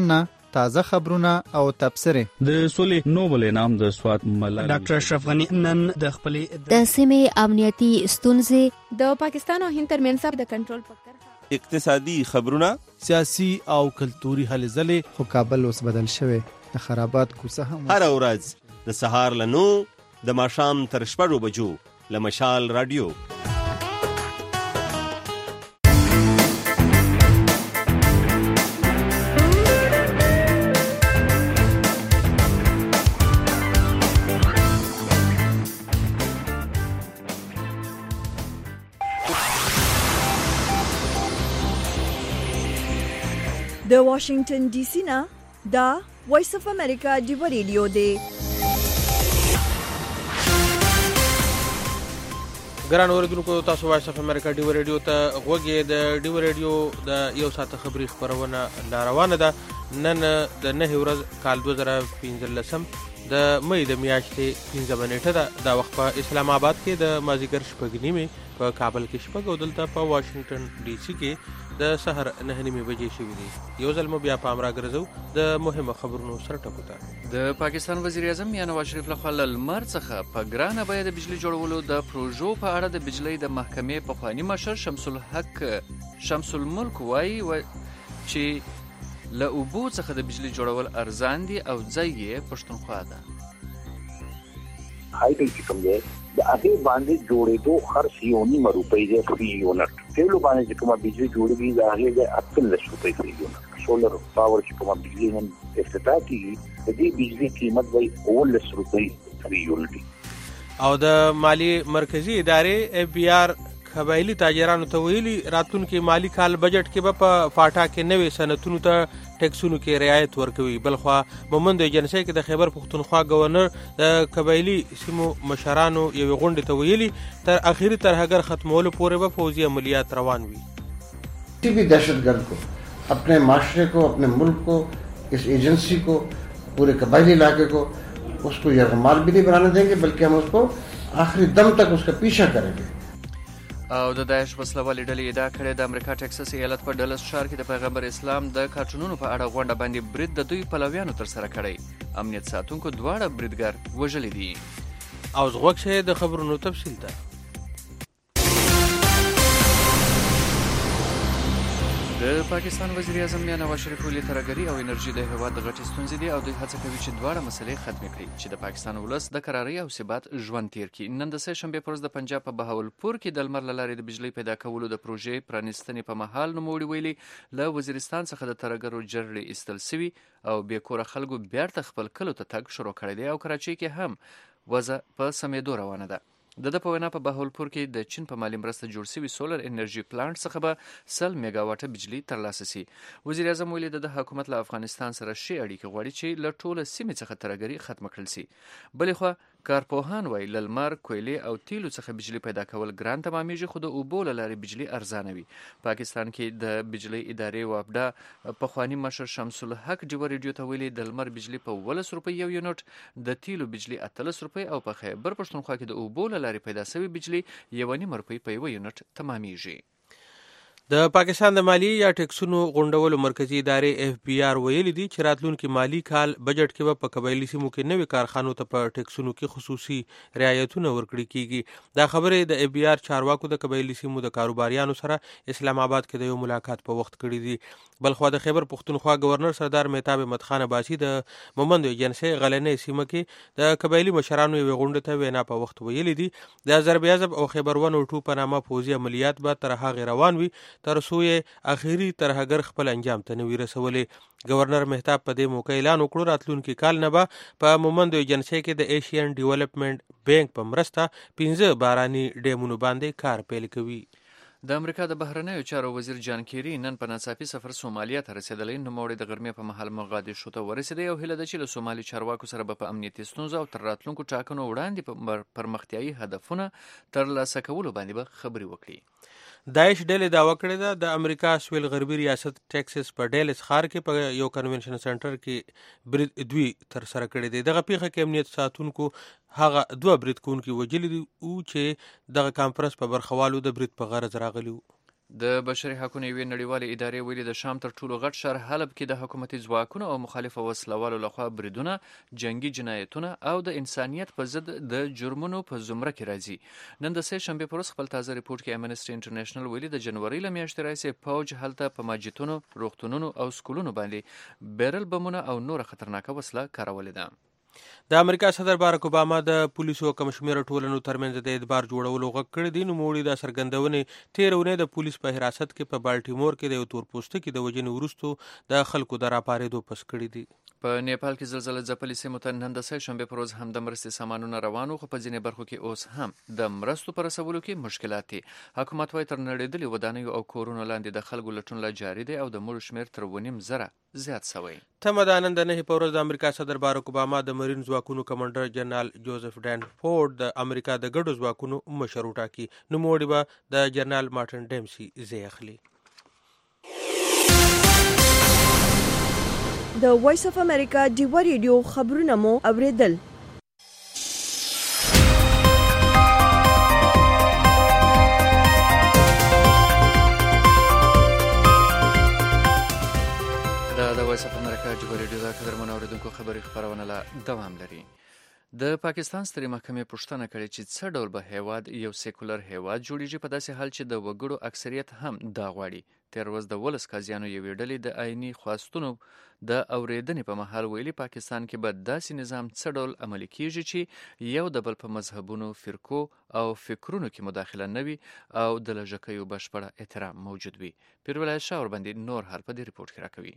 S16: تازه خبرونه او تبصرې.
S17: د سولې نوبل انعام د سوات ملالۍ
S18: ډاکټر اشرف غنی نن د خپلې
S19: د سیمې امنیتي ستونزې، د پاکستان او هند ترمنځ د کنټرول په کرښه،
S20: اقتصادي خبرونه،
S21: سیاسي او کلتوري هلې ځلې.
S16: خو کابل اوس بدل شوی، د خرابات کوڅه هم
S20: هر ورځ د سهار له نو د ماښام تر شپږو بجو له مشال رادیو.
S1: د واشنگټن ډي سي نه دا وایس اف امریکا ډیو ریډیو دی.
S2: ګران اوریدونکو، تاسو وایس اف امریکا ډیو ریډیو ته غوږی. د ډیو ریډیو د یو ساعت خبري خبرونه لا روانه ده. نن د نه ورځ کال دوه زره پنځلسم د مې د میاشتې پنځمه نیټه ده. دا وخت په اسلام آباد کې د مازیګر شپږ نیمې، په کابل کې شپږ او دلته په واشنگټن ډي سي کې د سحر نه نیمې بجې شوې دي. یو ځل مو بیا پام راګرځو د مهمو خبرونو سره ټکو ته.
S3: د پاکستان وزیر اعظم میاں نواز شریف لخوا له لمر څخه په ګرانه بیه د بجلی جوړولو د پروژو په اړه د بجلی د محکمې پخوانی مشر شمس الحق شمس الملک وایي چې له اوبو څخه د بجلی جوړول ارزان دي او ځای یې پښتونخوا ده.
S4: هاي بل کوم دی د هغه باندې جوړېدو خرڅ یو نیمه روپۍ دی فری یونټ. ټیلو باندې چې کومه بجلی جوړېږي د هغه د اتلس روپۍ فری یونټ. سولر پاور چې کومه بجلی نن افتتاح کیږي د دې بجلی قیمت وای اولس روپۍ فری یونټ.
S2: او د مالی مرکزی ادارې اف بی آر قبایلی تاجرانو ته ویلي راتلونکي مالی کال بجټ کې به په فاټا کې نوې صنعتونو ته ټیکسونو کې رعایت ورکوي. بلخوا مومند ایجنسی کې د خیبر پښتونخوا گورنر د قبایلی سیمو مشرانو یو غونډه ته ویلي تر اخیری ترهګر ختمولو پورې به پوځي عملیات روان وي.
S5: کسی بھی دہشت گرد کو، اپنے معاشرے کو، اپنے ملک کو، اس ایجنسی کو، پورے قبائلی علاقے کو اس کو یرغمال بھی نہیں بنانے دیں گے، بلکہ ہم اس کو آخری دم تک اس کا پیچھا کریں گے.
S3: او د داعش وسلوالې ډلې ادعا کړې د امریکا ټکساس ایالت په ډلس ښار کې د پیغمبر اسلام د کارټونونو په اړه غونډه باندې برید د دوی پلویانو تر سره کړی. امنیت ساتونکو دواړه بریدګر وژلي دي.
S2: او زغوږ شه د خبرونو تفصیل ته.
S3: د پاکستان وزیر اعظم میاں نواز شریف ویلي ترهګري او انرژي د هیواد د غټې ستونزې دي او دوی هڅه کوي چې دواړه مسلې ختمې کړي چې د پاکستان ولس د قرارۍ او ثبات ژوند تیر کړي. نن د سه شنبې پر ورځ د پنجاب په بهاولپور کې د لمر له لارې د بجلی پیدا کولو د پروژې پرانیستنې په مهال نوموړي ویلي له وزیرستان څخه د ترهګرو جرړې ایستل سوي او بې کوره خلکو بیرته خپل کلو ته تګ شروع کړی دی او کراچۍ کې هم وضع په سمېدو روانه ده. د د په وینا په بهاولپور کې د چین په مالي مرسته جوړ شوي سولر انرژي پلانټ څخه به سل میگا واټه بجلی ترلاسه سي. وزیر اعظم ویلي د حکومت له افغانستان سره ښې اړیکې غواړي چې له ټوله سیمې څخه ترهګري ختمه کړل سي. بلې خوا کارپوهان وایي له لمر، کویلې او تیلو څخه بجلی پیدا کول ګران تمامیږي، خو د اوبو له لارې بجلی ارزانه وي. پاکستان کې د بجلی ادارې وابډا پخوانی مشر شمس الحق ډیو ریډیو ته ویلي د لمر بجلی په ولس روپۍ یو یونټ، د تیلو بجلی اتلس روپۍ او په خیبر پښتونخوا کې د اوبو له لارې پیدا شوی بجلی یو نیمه روپۍ په یو یونټ تمامیږي.
S2: د پاکستان د مالی یا ټیکسونو غونډولو مرکزی ادارې اف بی آر ویلي دي چې راتلونکي مالی کال بجټ کې به په قبایلی سیمو کې نوې کارخانو ته په ټیکسونو کې خصوصي رعایتونه ورکړي کیږي. دا خبرې د اف بی آر چارواکو د قبایلی سیمو د کاروباریانو سره اسلام آباد کې د یو ملاقات په وخت کړی دي. بلخوا د خیبر پښتونخوا گورنر سردار مهتاب احمد خان عباسی د مومند ایجنسی غلنې سیمه کې د قبایلی مشرانو یو غونډه ته وینا په وخت ویلي دي د ضربیازب او خیبر ون او ټو په نامه پوځي عملیات به تر هغه روان وي تر څو یې اخیری ترهګر خپل انجام ته نوي رسولې. گورنر مهتاب په دې موقع اعلان وکړو راتلونکي کال نه به په مومند ایجنسی کې د ایشین ډیولپمنٹ بینک په مرسته پنځه باراني ډیمونو باندې کار پیل کوي.
S3: د امریکا د بهرنیو چارو وزیر جان کیری نن په ناڅاپي سفر سومالیا ته رسیدلی. نوموړی د غرمې په مهال موغادیشو ته ورسېدی او هیله ده چې له سومالي چارواکو سره به په امنیتي ستونزو او تر راتلونکو ټاکنو وړاندې په پرمختیایي هدفونه ترلاسه کولو باندې به خبرې وکړي.
S2: داعش ډلې دعوه کړې ده د امریکا سویل غربي ریاست ټیکساس په ډیلس ښار کې په یو کنونشن سنټر کې برید دوی تر سره کړی دی. دغه پیښه کې امنیت ساتونکو هغه دوه برید کوونکي وژلي دي چې دغه کانفرنس په برخوالو د برید په غرض راغلي وو.
S3: د بشري حقوقو یوې نړیوالې ادارې ویلي د شام تر ټولو غټ ښار حلب کې د حکومتي ځواکونو او مخالفه وسلوالو لخوا بریدونه، جنگي جنایتونه او د انسانیت په ضد د جرمونو په زمره کې راځي. نن د سه شنبې پر ورځ خپل تازه ریپورت کې امنسټي انټرنیشنل ویلي د جنوري له میاشتې راهیسې پوج هلته په مسجدونو، روغتونونو او سکولونو باندې بیرل بمونه او نوره خطرناکه وسله کارولې ده.
S2: د امریکا صدر باراک اوباما د پولیسو کم شمېره ټولنو ترمنځ د اعتبار جوړولو غږ کړی دی. نوموړي دا څرګندونې تېره اونۍ د پولیس په حراست کې په بالټیمور کې د یو تورپوستکي د وژنې وروستو د خلکو د راپارېدو پس کړي دي.
S3: په نیپال کې زلزله ځپلې سیمو ته نن د سه شنبې پر ورځ هم د مرستې سامانونه روان وو، خو په ځینې برخو کې اوس هم د مرستو په رسولو کې مشکلات دي. حکومت وايي تر نړېدلې ودانیو او کورونو لاندې د خلکو لټون لا جاري دی او د مړو شمېر تر اوه نیم زره زیات شوی.
S2: تمه ده نن د نهې په ورځ د امریکا صدر باراک اوباما د مرین ځواکونو کمانډر جنرال جوزف ډانفورد د امریکا د ګډو ځواکونو مشر وټاکي. نوموړي به د جنرال مارټن ډیمسي ځای اخلي.
S1: د وایس اف امریکا ډیوا ریډیو خبرونه مو اوریدل.
S3: دا د وایس اف امریکا ډیوا ریډیو د قدرمنو اوریدونکو خبري خبرونه لا دوام لري. د پاکستان سترې محکمې پوښتنه کړې چې څه ډول به هیواد یو سیکولر هیواد جوړیږي په داسې حال چې د وګړو اکثریت هم دا غواړي. تېره ورځ د ولس قاضیانو یوې ډلې د آئیني خواستونو د اورېدنې په مهال ویلي پاکستان کې به داسې نظام څه ډول عملي کیږي چې یو د بل په مذهبونو، فرقو او فکرونو کې مداخله نه وي او د لږکیو بشپړه احترام موجود وي. پیرولای شاه ورباندې نور حال په دې ریپورت کې راکوي.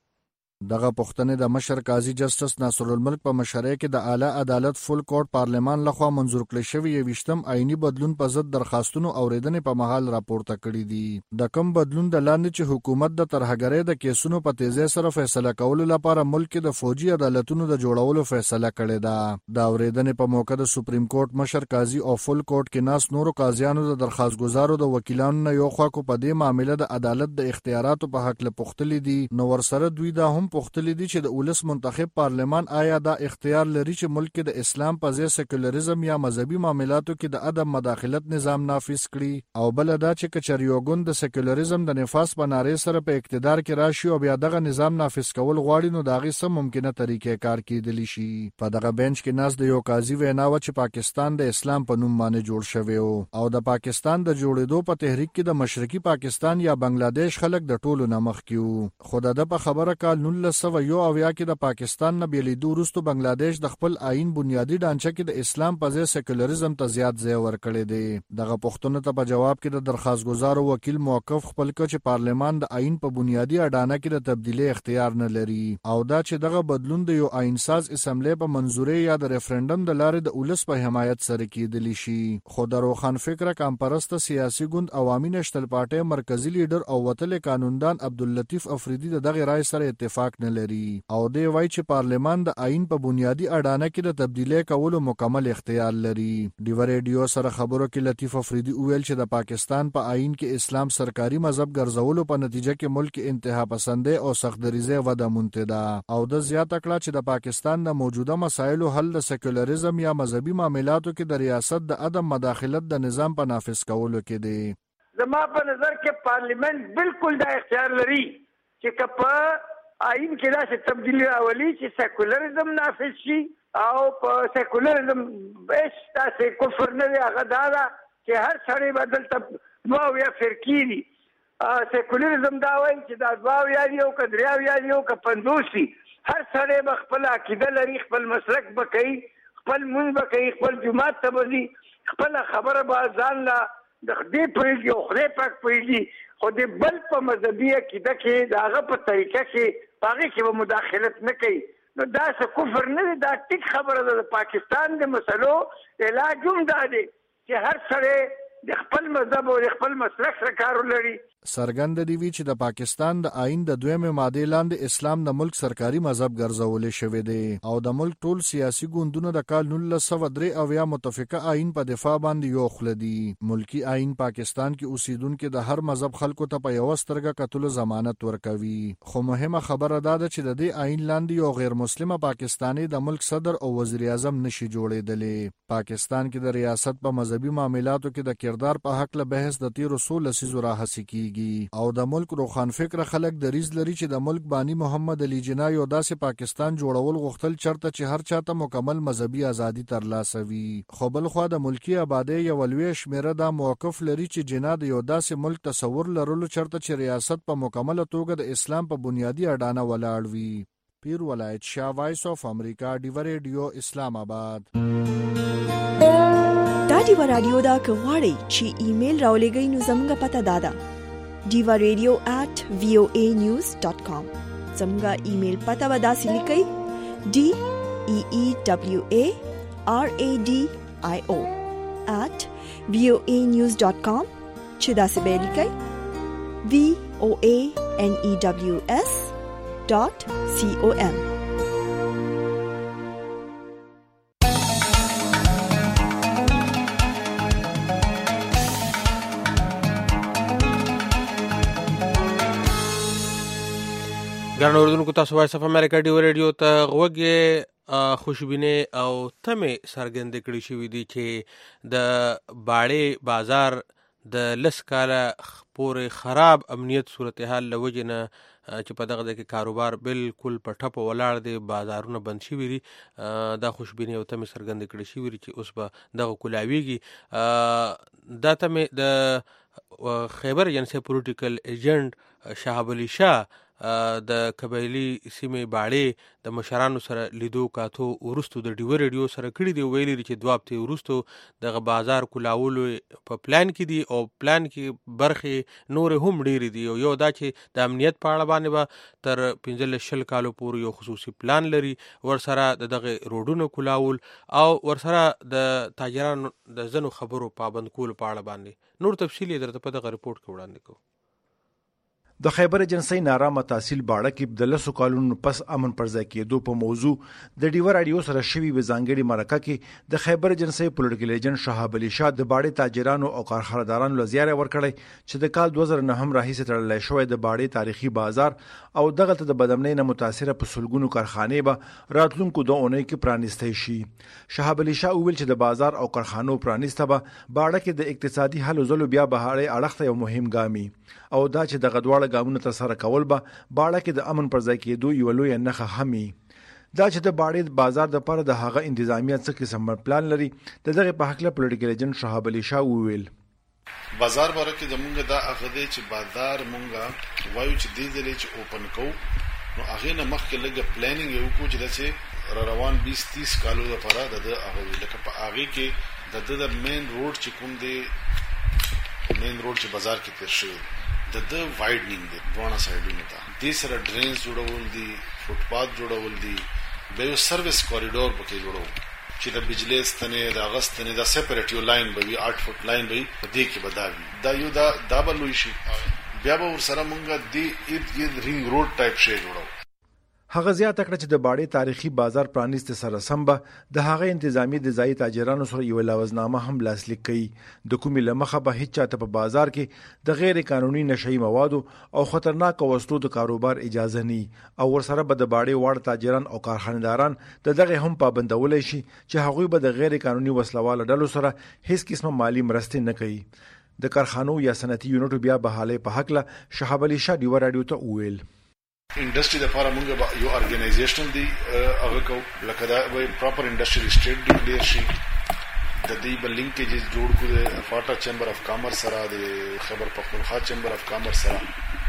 S6: دغه پوښتنې د مشر قاضي جسټس ناصر الملک په مشرۍ کې د اعلی عدالت فل کورټ پارلمان لخوا منظور کړی شوی یویشتم آئینی بدلون په ضد درخواستونو اوریدنې په مهال راپورته کړي دي. د کم بدلون د لاندې چې حکومت د ترهګرۍ د کیسونو په تیزی سره فیصله کولو لپاره ملک کې د فوجي عدالتونو د جوړولو فیصله کړې ده. د اوریدنې په موقع د سپریم کورټ مشر قاضي او فل کورټ کې ناس نورو قاضیانو د درخواست گزارو د وکیلانو نه یو خوا کو په دې معاملې د عدالت د اختیاراتو په حق له پوښتلې دي. نو ورسره دوی دا هم پوښتلې دي چې د ولس منتخب پارلمان آیا دا اختیار لري چې ملک کې د اسلام په ځای سیکولریزم یا مذهبي معاملاتو کې د عدم مداخلت نظام نافذ کړي، او بل دا چې کچر یو ګوند د سیکولریزم د نفاذ په نارې سره په اقتدار کې راشي او بیا دغه نظام نافذ کول غواړي نو داغه سم ممکنه طریقې کار کېدلی شي. په دغه بنچ کې ناس د یو قاضي وینا و چې پاکستان د اسلام په نوم باندې جوړ شوی او د پاکستان د جوړېدو په تحریک کې د مشرقي پاکستان یا بنگلاديش خلک د ټولو نمخ کیو. خود د په خبره کال نولس سوه یو اویا کې د پاکستان نه بیلیدو وروسته بنگلاديش د خپل آئین بنیادی ډانچه کې د اسلام په ځای سیکولریزم ته زیات ځای ورکړی دی. دغه پوښتنه ته په جواب کې د درخواست گزارو وکیل موقف خپل کړ چې پارلمان د آئین په بنیادی اډانه کې د تبدیلی اختیار نه لري او دا چې دغه بدلون د یو آئین ساز اسمبلی په منزوري یا د ریفرندم د لارې د ولس په حمایت سره کېدلی شي. خو د روخان فکر کمپرست سیاسي ګوند عوامي نشتل پارټي مرکزی لیډر او وتل قانوندان عبداللطیف افریدی د دغه رائے سره اتفاق نه لري او دی وایي چې پارلمان د آئین په بنیادی اډانه کې د تبدیلی کولو مکمل اختیار لري. ډیو ریډیو سره خبرو کې لطیف افریدی وویل چې د پاکستان په آئین کې اسلام سرکاري مذهب ګرځولو په نتیجه کې ملک انتها پسندۍ او سختدریزۍ وده مونته ده او د زیاته کړه چې د پاکستان د موجوده مسایلو حل د سیکولریزم یا مذهبي معاملاتو کې د ریاست د عدم مداخلت د نظام په نافذ کولو کې دی.
S22: زما په نظر کې پارلیمنت بالکل دا اختیار لري چې کپه آئین کې دا چې تبدیلی راولي چې سیکولریزم نافذ شي او په سیکولریزم بیس تاسې کفر نه دی هغه دا ده چې هر سړی به دلته دوه اویا فرقې دي. سیکولریزم دا وایي چې دا دوه اویا دي او که درې اویا دي او که پنځوس دي، هر سړی به خپله عقیده لري، خپل مسلک به کوي، خپل مونځ به کوي، خپل جومات ته به ځي، خپله خبره به ځان له د خدای پوهېږي او خدای پاک پوهېږي، خو د بل په مذهبي عقیده کې د هغه په طریقه کې په هغې کې به مداخلت نه کوي. نو دا څه کفر نه دی، دا ټیک خبره ده. د پاکستان د مسلو علاج هم دا دی چې هر سړی د خپل مذهب او د خپل مسلک سره کار ولري.
S6: سرګند دی وی چې د پاکستان د آئین د دویمه ماده لاندې اسلام د ملک سرکاري مذهب ګرځولې شوی دی او د ملک ټول سیاسي ګوندونه د کال نولس سوه درې اویا متفقه آئین په دفاع باندې یو خلدي. ملکی آئین پاکستان کې اوسیدونکو د هر مذهب خلکو ته په یو سترګه کتلو ضمانت ورکوي. خو مهمه خبره ده چې د دې آئین لاندې یو غیر مسلمه پاکستاني د ملک صدر او وزیر اعظم نشي جوړېدلی. پاکستان کې د ریاست په مذهبي معاملاتو کې د کردار په حق له بحث د تیر رسول لسیزو راهڅ کیږي او د ملک روخان فکر خلک د ریز لري چې د ملک بانی محمد علي جناح یو داسې پاکستان جوړول غوښتل چرته چې هر چاته مکمل مذهبي ازادي ترلاسه وي. خو بل خو د ملکی آبادی یو لوی شمیره دا موقف لري چې جناح د یو داسې ملک تصور لرلو چرته چې ریاست په مکمل توګه د اسلام په بنیادی اډانه ولاړ وي. پیر ولایت شاه، وایس اف امریکا، ډیو ریډیو، اسلام آباد.
S1: دا ډیو رادیو دا کوړی چې ایمیل راولېږئ نو زموږ پته دادا diva radio at voa news dot com. زموږ ایمیل پته ودا سلیکئ d e e w a r a d i o at voa news dot com چې دا څه به لیکئ v o a n e w s dot com.
S2: ګران اوردونکو، تاسو وایس اف امریکا ډیو ریډیو ته غوږی خوشبینه او تمه سرګند کړی شوې دي چې د باړې بازار د لس کاله پورې خراب امنیت صورتحال لوجه نه چې په دغه کې کاروبار بالکل په ټپو ولاړ دی، بازارونه بند شوي دي. دا خوشبینه او تمه سرګند کړی شوې دي چې اوس به دغه کولاویږي. دا تمه د خیبر ایجنسي پولیټیکل ایجنټ شهاب علي شاه د قبایلی سیمې باړې د مشرانو سره لیدو کاتو ورستو د ډیو ریډیو سره کړی دی. ویلي دي چې دوه هفتې ورستو دغه بازار کولاولو په پلان کې دي او پلان کې برخې نور هم ډېرې دي. یو دا چې د امنیت په اړه باندې به تر پنځلس شل کالو پورې یو خصوصي پلان لري، ورسره د دغه روډونو کولاول او ورسره د تاجرانو د ځینو خبرو پابند کول په اړه باندې نور تفصیل یې درته په دغه رپورټ کې وړاندې کوو.
S7: د خیبر ایجنسۍ نارامه تحصیل باړه کې د لسو کالونو پس امن پر ځای کېدو په موضوع د ډیو رادیو سره شوي وي ځانګړي مرکه کې د خیبر ایجنسۍ پولیټیکل ایجنټ شهاب علي شاه د باړې تاجرانو او کارخانه‌دارانو له زیاره ورکړی چې د کال دوه زره نه هم راهیسې تړلی شوی د باړې تاریخي بازار او دغه ته د بدامنۍ نه متاثره په سلګونو کارخانې به راتلونکو دوه اونۍ کې پرانیستی شي. شهاب علي شاه وویل چې د بازار او کارخانو پرانیسته به باړه کې د اقتصادي هلو ځلو بیا بهاړې اړخ ته یو مهم ګامي او دا چې دغه دواړه ګامونه ترسره کول به باړه کې د امن پر ځای کېدو یوه لویه نښه هم وي. دا چې د باړې بازار دپاره د هغه انتظامیه څه قسم پلان لري، د دغې په هکله پولیټیکل ایجنټ شهاب علي شاه وویل.
S9: بازار باره کې زمونږ دا هغه دی چې بازار مونږ وایو چې دې ځلې چې اوپن کوو نو هغې نه مخکې لږه پلانینګ یې وکړو چې داسې را روان بیس تیس کالو دپاره د ده هغه وي. لکه په هغې کې د ده د مین روډ چې کوم دی، مین روډ چې بازار کې تیر شوی د ده وایډنینګ دی دواړه سایډونو ته، دې سره ډرینز جوړول دي، فوټپاث جوړول دي، بیا یو سروس کوریډور پکې جوړول چې د بجلی ستنې د هغه ستنې دا سپریټ یو لاین به وي، آټ فوټ لاین به وي، په دې کې به دا وي. دا یو دا دا به لوی شي. بیا به ورسره مونږ دې ارد ګرد رینګ روډ ټایپ شی جوړو.
S7: هغه زیاته کړه چې د باړې تاریخي بازار پرانیست سره سم به د هغه انتظامی د ځایي تاجرانو سره یو لوازنامه هم لاسلیک کوي، د کومې له مخه به هیڅ چاته په بازار کې د غیر قانوني نشهیي موادو او خطرناک وسلو د کاروبار اجازه نه او ورسره به د باړې واړه تاجران او کارخانه‌داران د دغه هم پابندولی شي چې هغوی به د غیر قانوني وسلواله ډلو سره هیڅ قسمه مالی مرستې نه کوي. د کارخانو یا صنعتي یونټو بیا بحالۍ په هکله شهاب علي شاه ډیو رادیو ته وویل.
S9: انډستری د لپاره موږ یو ارګنایزیشن دی هغه کو لکه دا وای پراپر انډستریال اسټیټ ډیکلیئر شي، د دې بل لینکیجز جوړ کړو د فاټا چیمبر اف کامرس سره، د خیبر پختونخوا چیمبر اف کامرس سره،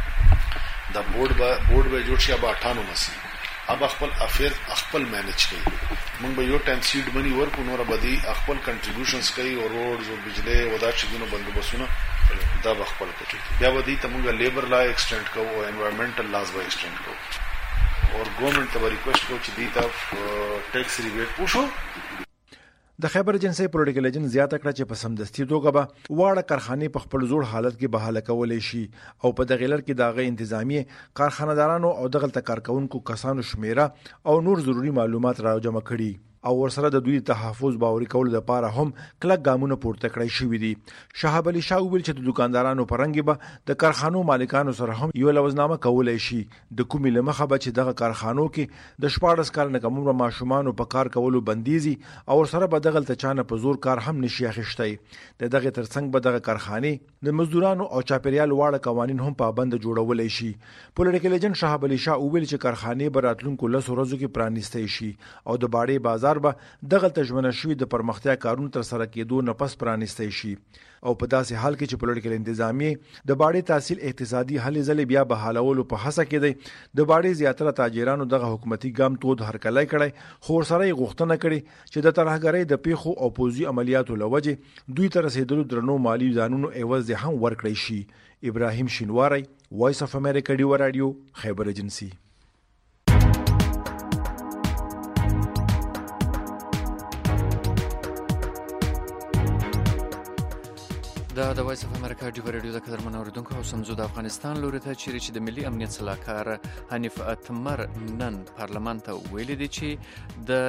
S9: دا بورډ به بورډ به جوړ شي، ابا اټانومس اب خپل افیر خپل مینج کوي. موږ به یو ټایم سیډ منی ورکو، نور به دي خپل کنټریبیوشنز کوي او روډز او بجلی او دا شګونو بندوبستونه دا به خپل کوي. بیا به دي ته موږ لیبر لا ایکسټند کوو او انوایرنمنټل لاز به ایکسټند کوو او ګورنمنت ته ریکوست کوو چې دي ته ټیکس ریبیټ پوښو.
S7: د خیبر ایجنسی پولیټیکل ایجنټ زیاته کړه چې په سمدستي توګه به واړه کارخانې په خپل زوړ حالت کې بحاله کولای شي او په دغه لړ کې دغه انتظامی کارخانه‌دارانو او دغه کارکونکو کسانو شمیره او نور ضروری معلومات راجمع کړي او ورسره د دوی تحفظ باوري کول لپاره هم کلک ګامونه پورته کړی شوی دي. شهاب علي شاه ویل چې د دکاندارانو پرنګ به د کارخانو مالکانو سره هم یو لوزنامه کولای شي د کومې لمخه به چې دغه کارخانو کې د شپاړس کال نه کم عمر ماشومان په کار کولو بنديزي او ورسره به دغه تچانه په زور کار هم نشي اخیشتای. د دغه ترڅنګ به دغه کارخانه د مزدورانو او چاپیریال واړه قوانين هم پابند جوړولای شي. پولیټیکل ایجنټ شهاب علي شاه ویل چې کارخانه به راتلونکو لس ورځو کې پرانیستای شي او د باړې بازار به دغه تجمنه شوی د پرمختیا کارونو تر سره کېدو نه پس پرانیستای شي او په داسې حال کې چې پولیټیکل انتظامی د باړې تحصیل اقتصادي هلې ځلې بیا بحالولو په هڅه کې دی. د باړې زیاتره تاجرانو دغه حکومتي ګام تود هرکلی کړی خو سره یې غوښتنه کړې چې د ترهګرۍ د پیښو او پوځي عملیاتو لوجې دوی تر رسیدلو درنو مالی ځانونو عوض هم ورکړی شي. ابراهیم شینواری، وایس اف امریکا ډیو رادیو، خیبر ایجنسی.
S3: دا د وایس اف امریکا ډیو رادیو د قدرمن اوریدونکو او سمزو د افغانستان لوري ته چیرې چې د ملي امنیت صلاحکار حنیف اتمر نن پارلمان ته ویلي دي چې د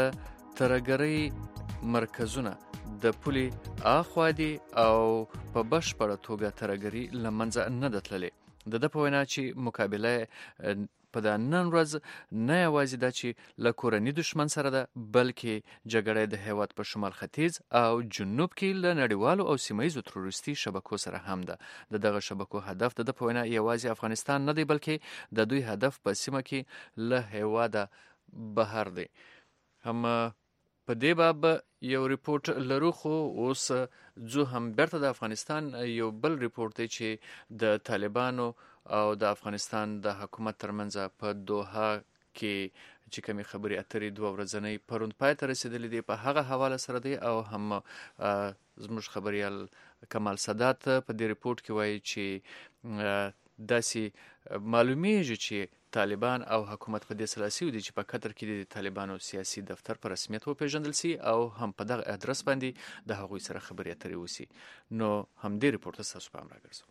S3: ترهګرۍ مرکزونه د پولي اخوا دي او په بشپړه توګه ترهګري له منځه نه ده تللې. د ده په وینا چې مقابله په د نن ورځ نه یوازې دا چې له کورني دشمن سره ده بلکې جګړه د هیواد په شمال ختیځ او جنوب کې له نړیوالو او سیمایي تروریستي شبکو سره هم ده. د دغه شبکو هدف د په وینا یوازې افغانستان نه دی بلکې د دوی هدف په سیمه کې له هیواده بهر دی. هم په دې باب یو ریپورت لرو خو اوس ځو هم بیرته د افغانستان یو بل ریپورت دی چې د طالبانو او د افغانستان د حکومت ترمنځ په دوحه کې چې کومې خبرې اترې دوه ورځنۍ پروند پای ته رسیدلې دي په هغه حواله سره دی او هم زموږ خبريال کمال سادات په دې ریپورت کې وایي چې داسې معلومیږي چې طالبان او حکومت په دې سلاسي ودي چې په قطر کې د طالبانو سیاسي دفتر په رسمیت وپیژندل سي او هم په دغه ادرس باندې د هغوی سره خبرې اترې وسی. نو هم دې ریپورت تاسو په امر راګرځو.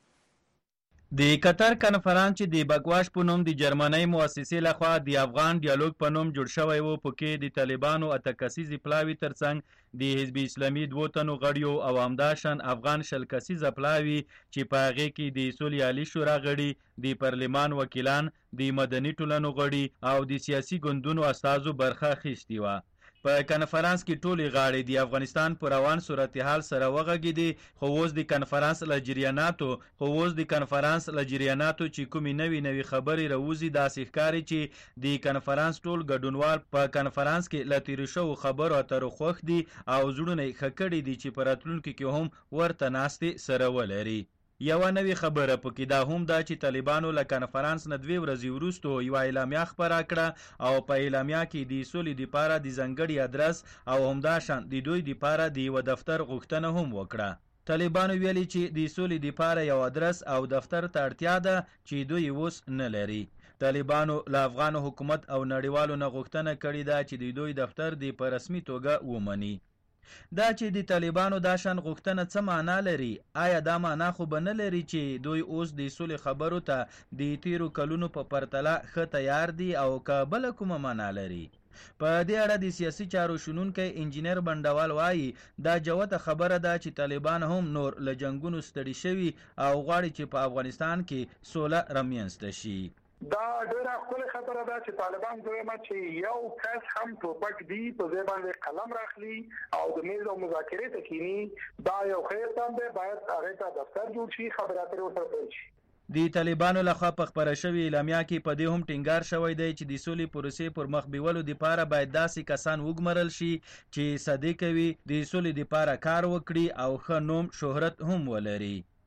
S8: د قطر کنفرانس چې د بګواش په نوم د جرمنۍ مؤسسې لخوا د افغان ډیالوګ په نوم جوړ شوی و په کې د طالبانو اته کسیزې پلاوي ترڅنګ د حزب اسلامي دوه تنو غړیو او همداشان افغان شل کسیزه پلاوي چې په هغې کې د سولې عالي شورا غړي د پارلمان وکیلان د مدني ټولنو غړي او د سیاسي ګوندونو استازو برخه اخیستې وه. په کنفرانس کې ټولې غاړې د افغانستان په روان صورتحال سره وغږېدې خو اوس د کنفرانس له جریاناتو خو اوس د کنفرانس له جریاناتو چې کومې نوې نوې خبرې راوځي داسې ښکاري چې د کنفرانس ټول ګډونوال په کنفرانس کې له تېرو شوو خبرو اترو خوښ دي او زړونه یې ښه کړي دي چې په راتلونکي کې هم ورته ناستې سره ولري. یوه نوې خبره پکې دا هم ده چې طالبانو له کنفرانس نه دوې ورځې وروسته یوه اعلامیه خپره کړه او په اعلامیه کې د سولې دپاره د ځانګړي ادرس او همداشان د دوی دپاره د یوه دفتر غوښتنه هم وکړه. طالبانو ویلي چې د سولې دپاره یو ادرس او دفتر ته اړتیا ده چې دوی اوس نه لري. طالبانو له افغان حکومت او نړیوالو نه غوښتنه کړې ده چې د دوی دفتر د په رسمي توګه ومني. دا چې د طالبانو دا شان غوښتنه څه معنا لري؟ آیا دا معنا خو به نه لري چې دوی اوس د سولې خبرو ته د تیرو کلونو په پرتله ښه تیار دي او که بله کومه معنا لري؟ په دې اړه د سیاسي چارو شنونکی انجینر بنډوال وایي دا جوته خبره ده چې طالبان هم نور له جنګونو ستړي شوي او غواړي چې په افغانستان کې سوله رامنځته شي.
S11: دا ډیره ښکلې خبره ده چې طالبان دویمه چې یو کس هم ټوپک دی په ځای باندې قلم راخلي او د میز او مذاکرې ته کینی دا یو خیر کار دی باید هغې ته دفتر جوړ شي خبرې اترې ورسره پیل شي.
S8: د طالبانو لخوا په خپره شوې اعلامیه کې په دې هم ټینګار شوی دی چې د سولې پروسې پر مخ بیولو دپاره باید داسې کسان وګمرل شي چې صدې کوي د سولې دپاره کار وکړي او ښه نوم شهرت هم ولري.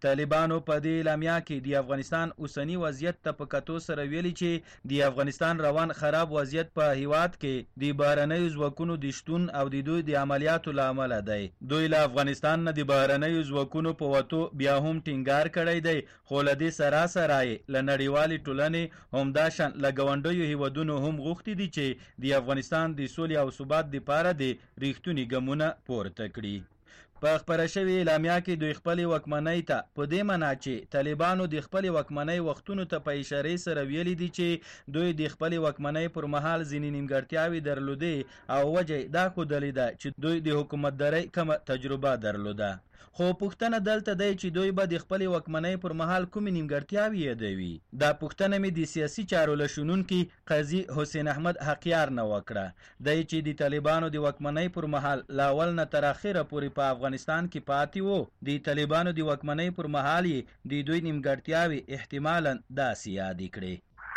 S8: طالبانو په دې اعلامیه کې د افغانستان اوسنی وضعیت ته په کتو سره ویلي چې د افغانستان روان خراب وضعیت په هیواد کې د بهرنیو ځواکونو د شتون او د دوی د عملیاتو له امله دی. دوی له افغانستان نه د بهرنیو ځواکونو په وتو بیا هم ټینګار کړی دی، خو له دې سره سره یې له نړیوالې ټولنې همداشان له ګاونډیو هیوادونو هم غوښتي دي چې د افغانستان د سولې او ثبات دپاره د ریښتوني ګامونه پورته کړي. په خپره شوې اعلامیه کې دوی خپلې واکمنۍ ته په دې معنا چې طالبانو د خپلې واکمنۍ وختونو ته په اشارې سره ویلي دي چې دوی د خپلې واکمنۍ پر مهال ځینې نیمګړتیاوې درلودې او وجه دا ښودلې ده چې دوی د حکومتدارۍ کمه تجربه درلوده. خو پوښتنه دلته دی چې دوی به د خپلې واکمنۍ پر مهال کومې نیمګړتیاوې یادوي. دا پوښتنه مې د سیاسي چارو له شنونکي قاضي حسین احمد حقیار نه وکړه. دی چې د طالبانو د واکمنۍ پر مهال له اول نه تر اخره پورې په افغانستان کې پاتې وو. د طالبانو د واکمنۍ پر مهال یې د دوی نیمګړتیاوې احتمالا داسې یادې کړې.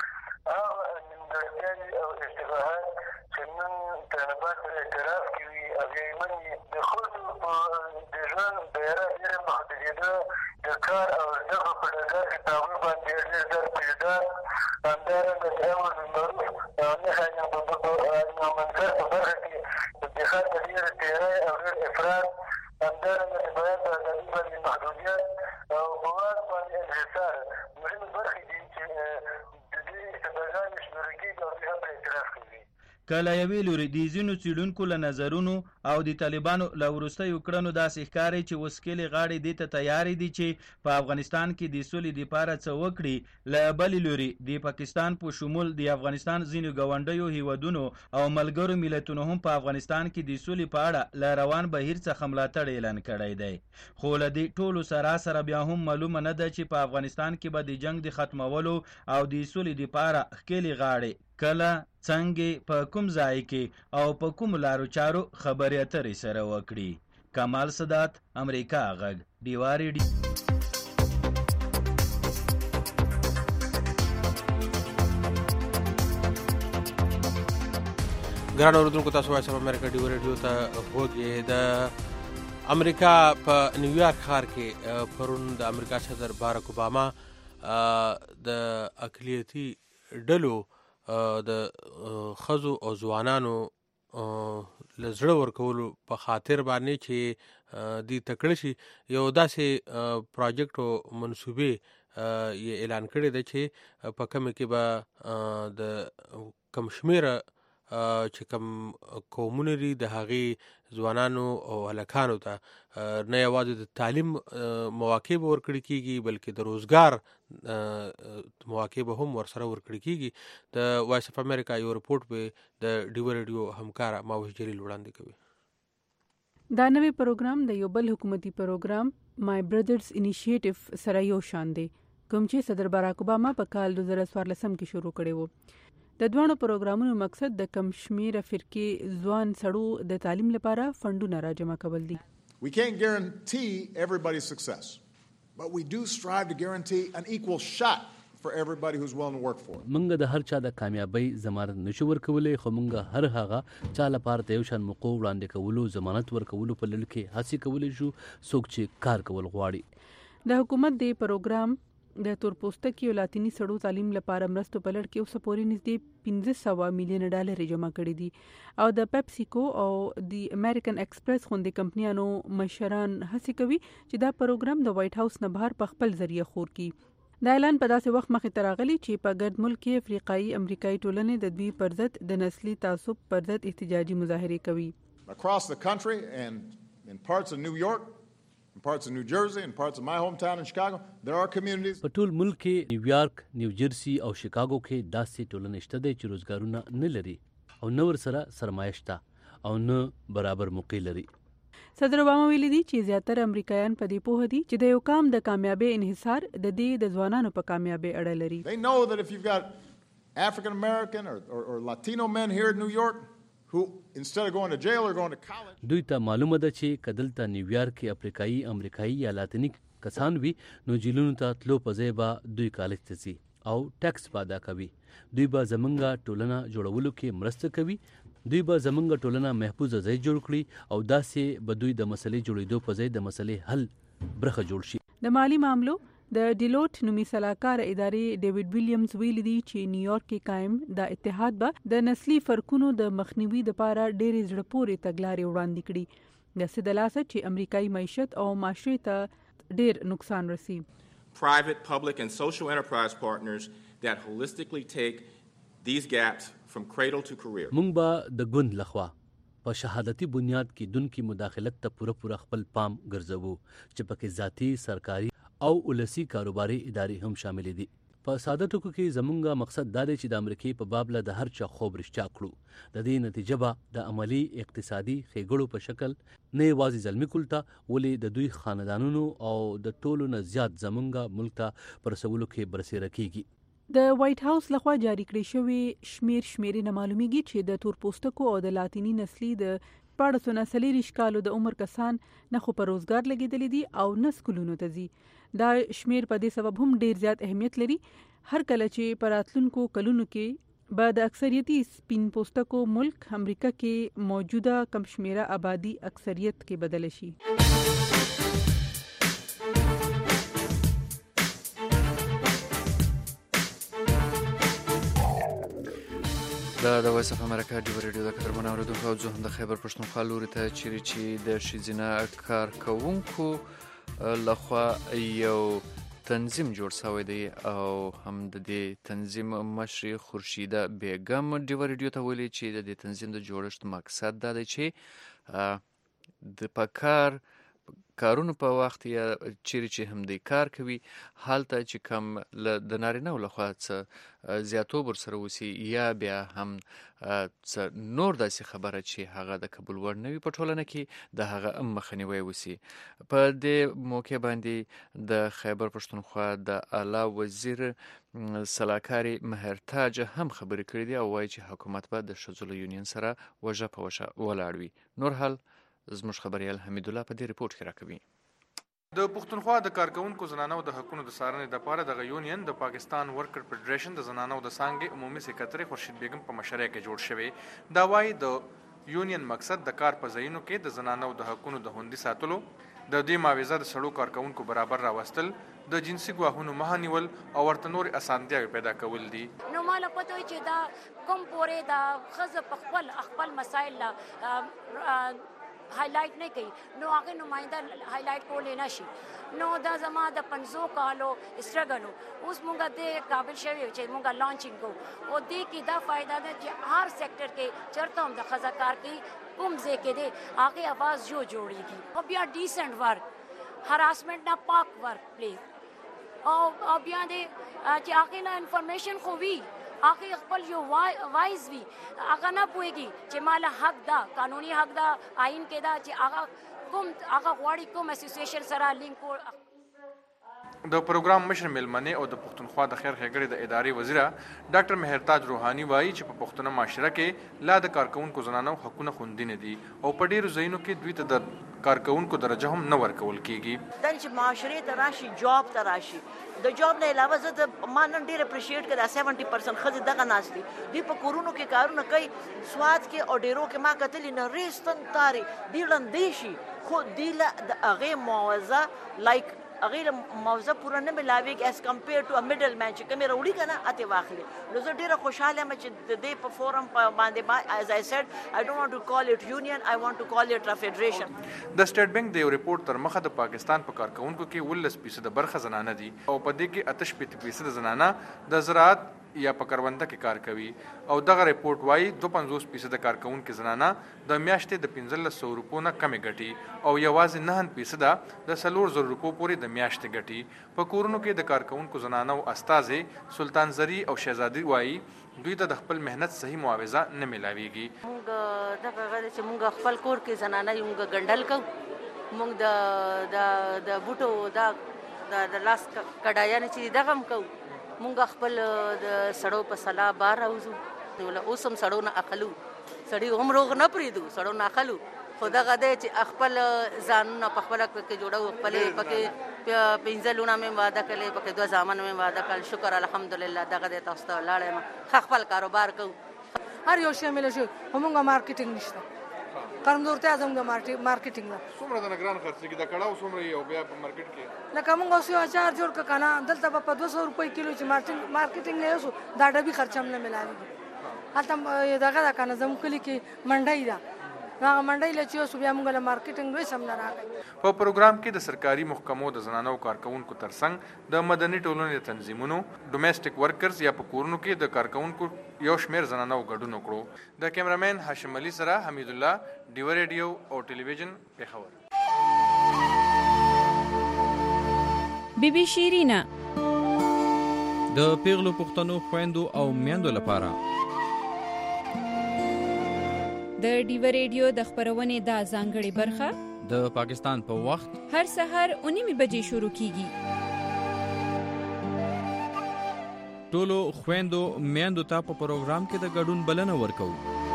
S10: نیمګړتیاوې او اشتباهات چې نن طالبان سره اعتراف کوي هغې مني د ښځو په د ژوند دایره ډېره محدودېده، د کار او زده په ډګر کې په هغوی باندې ډېر زر پیدار، همدارنګه د امر بالمعروف او نهي عن المنکر په برخه کې د جهاد د ډېره تیری او ډېر افراط، همدارنګه د بیان په ازادي باندې محدودیت او په واک باندې انحصار مهمې برخې دي چې د دې اشتباهګانې شمېرل کېږي او دوی هم پرې اعتراف کوي.
S8: که له یوې لورې د ځینو څېړونکو له نظرونو او د طالبانو له وروستیو کړنو داسې ښکاري چې وسکېلې غاړې دې ته تیارې دي چې په افغانستان کې د سولې دپاره څه وکړي، له بلې لورې د پاکستان په شمول د افغانستان ځینو ګاونډیو هیوادونو او ملګرو ملتونو هم په افغانستان کې د سولې په اړه له روان بهیر څخه ملاتړ اعلان کړی دی. خو له دې ټولو سره سره بیا هم معلومه نه ده چې په افغانستان کې به د جنګ د ختمولو او د سولې دپاره ښکېلې غاړې کله، څنګه، په کوم ځای کې او په کوم لارو چارو خبرې اترې سره وکړي. کمال سادات، امریکا غږ، ډیوا ریډیو.
S2: ګران اورېدونکو، تاسو وایس اف امریکا ډیوا ریډیو ته غوږ. د امریکا په نیویارک ښار کې پرون د امریکا صدر بارک اوباما د اقلیتي ډلو د ښځو او ځوانانو له زړه ورکولو په خاطر باندې چې دوی تکړه شي یو داسې پراجیکټ او منصوبې یې اعلان کړی دی چې په کومه کې به د کم شمېره چې کوم قومونه دي د هغې ځوانانو او هلکانو ته نه یوازې د تعلیم مواقع به ورکړي کېږي بلکې د روزګار مواقع به هم ورسره ورکړي کېږي. د وایس اف امریکا یو رپورټ به د ډیوا ریډیو همکاره ماوش جلیل وړاندې کوي.
S13: دا نوی پروګرام د یو بل حکومتي پروګرام مای برادرز انیشیټیو سره یو شان دی کوم چې صدر باراک اوباما په کال دوه زره څوارلسم کې شروع کړی و. د دوانو پروګرامونو مقصد د کم شمېره فرقې ځوان سړو د تعلیم لپاره فنډونه راجمع کول دي.
S23: We can't guarantee everybody's success, but we do strive to guarantee an equal shot for everybody who's willing to work for it.
S24: منګه د هر چا د کامیابی ضمانت نشو ورکولای، خو منګه هر هغه چا لپاره د یو شان موقع وړاندې کولو ضمانت ورکولو په لړ کې هڅې کولی شو څوک چې کار کول غواړي.
S13: د حکومت د پروګرام د تورپوستکي او لاتینی سړو تعلیم لپاره مرستو په لړ کې اوسه پورې نږدې پنځه سوه میلیونه ډالر جمع کړي دي او د پیپسیکو او د امریکن ایکسپریس غوندې کمپنیانو مشران هڅې کوي چې دا پروګرام د وایټ هاوس نه بهر په خپل ذریعه خور کړي. دا اعلان په داسې وخت مخې ته راغلی چې په ګرد ملک کې افریقایي امریکایي ټولنې د دوی پر ضد د نسلي تعصب پر ضد احتجاجي مظاهرې کوي.
S23: Across the country and in parts of New York, in parts of New Jersey, in parts of my hometown in Chicago, there are communities.
S24: په ټول ملک کې نیویارک، نیو جرسي او شیکاګو کې داسې ټولنې شته دي چې روزګارونه نه لري او نه ورسره سرمایه شته او نه برابر موقع لري.
S13: صدر اوباما ویلي دي چې زیاتره امریکایان په دې پوهه دي چې د یو قام د کامیابی انحصار د دې د ځوانانو په کامیابی اړه لري.
S23: They know that if you've got African American or, or, or Latino men here in New York who instead of going to jail are going to college.
S24: دوی ته معلومه ده چې کدلته نیویارک کې افریقایي، امریکایي یا لاتینی کسان وي نو جیلونو ته تلو په ځای به دوی کالج ته ځي او ټیکس به ادا کوي. دوی به زمونږ ټولنه جوړولو کې مرسته کوي. دوی به زمونږ ټولنه محفوظ ځای جوړ کړي او داسې به دوی د مسلې جوړېدو په ځای د مسلې حل برخه جوړ شي.
S13: د مالی معاملو د ډیلوټ نومي سلاکار ادارې ډیوډ ویلیامز ویلي دی چې نیویارک کې قائم د اتحاد به د نسلي فرقونو د مخنیوي لپاره ډېرې زړه پورې تګلارې وړاندې کړي د څه د لاسه چې امریکایي معیشت او معاشرې ته ډېر نقصان رسي.
S12: Private, public and social enterprise partners that holistically take these gaps from cradle to career.
S24: مونږ به د ګوند لخوا په شهادتي بنیاد کې دن کې مداخلت ته پوره پوره خپل پام ګرځوو چې پکې ذاتی سرکاري او ولسی کاروباري ادارې هم شامل دي. په ساده ټکو کې زمونږ مقصد دا دی چې د امریکای په بابله د هر چا خوب رښتیا کړو. د دې نتیجه به د عملی اقتصادي ښېګړو په شکل نه یوازې زلمی کلته ولې د دوی خاندانونو او د ټولو نه زیات زمونږ ملک ته پر رسولو کې برسېره کیږي.
S13: د وایټ هاوس لخوا جاری کړی شوی شمیر شمیرې نه معلومیږي چې د تور پوستکو او د لاتینی نسلي د پاړسو نسلي ریشکالو د عمر کسان نه خو په روزګار لګیدلې دي او نه سکولونو ته ځي. دا شمیر په دې سبب هم ډیر زیات اهمیت لري هر کله چې په راتلونکو کلونو کې به د اکثریتي سپین پوستکو ملک امریکا کې موجوده کم شمیره آبادی اکثریت کې بدل شي.
S3: دا د وایس اف امریکا ډیو ریډیو د قدرمن اوریدونکو او زه هم د خیبر پښتونخوا لوري ته چیرې چې د ښځینه کارکوونکو لخوا یو تنظیم جوړ شوی دی او هم د دې تنظیم مشري خورشیده بیگم ډیو ریډیو ته ویلي چې د دې تنظیم د جوړښت مقصد دا دی چې د پکار کارونو په وخت یا چیرې چې هم دی کار کوي حالته چې کم د نارینه‌و لخوا څه زیاتوب ورسره وسي یا بیا هم څه نور داسې خبره چې هغه د قبول وړ نه وي په ټولنه کې د هغه مخنیوی وسي. په دې موقع باندې د خیبر پښتونخوا د اعلی وزیر سلاکاري مهرتاج هم خبرې کړې دي او وایي چې حکومت به د ښځو له یونین سره وژه په وژه ولاړ وي. نور حال زموږ خبريال حمید الله په دې ریپورت کې راکوي.
S14: د پښتونخوا د کارکونکو زنانو د حقوقو د څارنې لپاره د یونین د پاکستان ورکر فدریشن د زنانو د څانګې عمومي سکرټري خورشید بیگم په مشرۍ کې جوړ شوی. دا وايي د یونین مقصد د کار په ځایونو کې د زنانو د حقوقو د خوندي ساتلو، د دې معاوضه د سړو کارکونکو برابر راوستل، د جنسي ګواښونو مخه نیول او ورته نور اسانتیاوې پیدا کول دي.
S15: نو مال پته وي چې دا کوم پورې دا خزه په خپل خپل مسایل هایلایټ نه کوي نو هغه نماینده هایلایټ کولای نشي. نو دا زما د پنځو کالو استرګلو اوس مونږ د قابل شوی چې مونږ لانچینګ کو او دې کې دا فائدہ ده چې هر سېکټر کې چرته هم د خزاکار کې کوم ځای کې دی هغه आवाज جو جوړیږي او بیا ډیسنٹ ورک هراسمنٹ نه پاک ورک پلیز او بیا دې چې هغه نه انفارمیشن خو وی هغه خپل یو وایز وی هغه نه پوهیږي چې مال حق دا قانوني حق دا آئین کې دا چې هغه کوم هغه غواړي کوم اسوسییشن سره لینک.
S14: د پروګرام مشر میلمنه او د پښتونخوا د خیر ښېګړې د ادارې وزیره ډاکټر مهرتاج روحاني وایي چې په پښتون معاشره کې لا د کارکونکو زنانو حقوقونه خوندي نه دي او په ډیرو ځایونو کې دوی ته د کارکونکو درجه هم نه ورکول کیږي.
S17: دا چې معاشره ته راشي جاب ته راشي د جاب نه علاوه زه د ما نن ډیر اپریشیټ کړه سیونټي پرسنټ خځې دغه ناس دي دوی په کورونو کې کارونه کوي سواد کې او ډیرو کې ما کتلې نه ریستن تاري دی لندې شي خو دی له د هغې معاوضه لایک هغه موضوع پوره نه ملاوي as compared to a middleman چې کومه وروړي کنه اته واخلي. نو زه ډیره خوشاله یم چې د دې په فورم باندې as I said I don't want to call it union, I want to call it a federation.
S14: د سټیټ بانک د یو ریپورت تر مخه د پاکستان په کارکونکو کې ولس فیصد برخه زنانه دي او په دې کې اتش پنځه فیصد زنانه د زراعت یا په کرونده کې کار کوي او دغه ریپورت وايي دوه پنځوس فیصد کارکونکو زنانه د میاشتې د پنځلس سوه روپو نه کمې ګټي او یوازې نه فیصد د څلور زره روپو پورې د میاشتې ګټي. په کورونو کې د کارکونکو زنانو استازي سلطان زری او شهزادي وايي دوی ته د خپل مهنت صحیح معاوضه نه ملاويږي.
S17: موږ دغه غره چې موږ خپل کور کې زنانه یو موږ ګندل کو موږ د د د بوټو د د لاس کډایانه چې دغه هم کو مونږ خپل د سړو په سلا بار راوځو ول اوسم سړو نه اخلو سړی هم روغ نه پریدو سړو نه اخلو خو دغه دی چې خپل ځانونه په خپل کې جوړو خپل پکې پنځلونه مې واده کړل پکې دوه ځامن مې واده کړل شکر الحمدلله دغه دی تاسو ته لاړم خپل کاروبار کو
S25: هر یو شی مې لږه همغه مارکیټینګ نشته
S16: کمزورتیا زموږ مارکیټینګ ده.
S14: څومره د نګران خرڅ کې د کړهو څومره یو بیا په مارکیټ کې
S16: لکه موږ اوس یو اچار جوړ ک کنه دلته په دوه سوه روپۍ کیلو چې مارکیټینګ نه یوسو دا ډبي خرچ هم نه ملاوي. هلته دغه دا کنه زموږ کلی کې منډۍ ده هغه منډۍ له چې اوس بیا موږ له مارکیټینګ دوی سم نه راغی.
S14: په پروګرام کې د سرکاري محکمو د زنانو کارکونکو ترڅنګ د مدني ټولنې تنظیمونو ډومېسټک ورکرز یا په کورونو کې د کارکونکو یو شمېر زنانو ګډون وکړو. د کیمرامین هاشم علي سره حمید الله ډیو ریډیو او ټلویزیون پیښور.
S18: بی بی شیرینا
S19: د پیغلو پښتنو خويندو او میندو لپاره
S18: د ډیو ریډیو د خبرونې دا ځانګړې برخه
S19: د پاکستان په وخت
S18: هر سحر اونیمه بجې شروع کیږي.
S19: ټولو خويندو میندو ته په پروګرام کې د ګډون بلنه ورکو.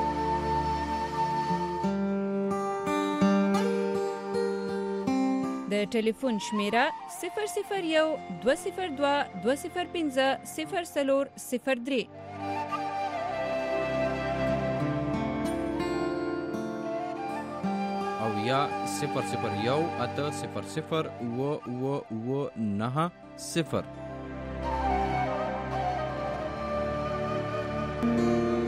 S18: د ټلیفون شمیره صفر صفر یو دوه صفر دوه دوه صفر پنځه صفر څلور صفر درې.
S19: او یا صفر صفر یو اته صفر صفر و و و نه صفر.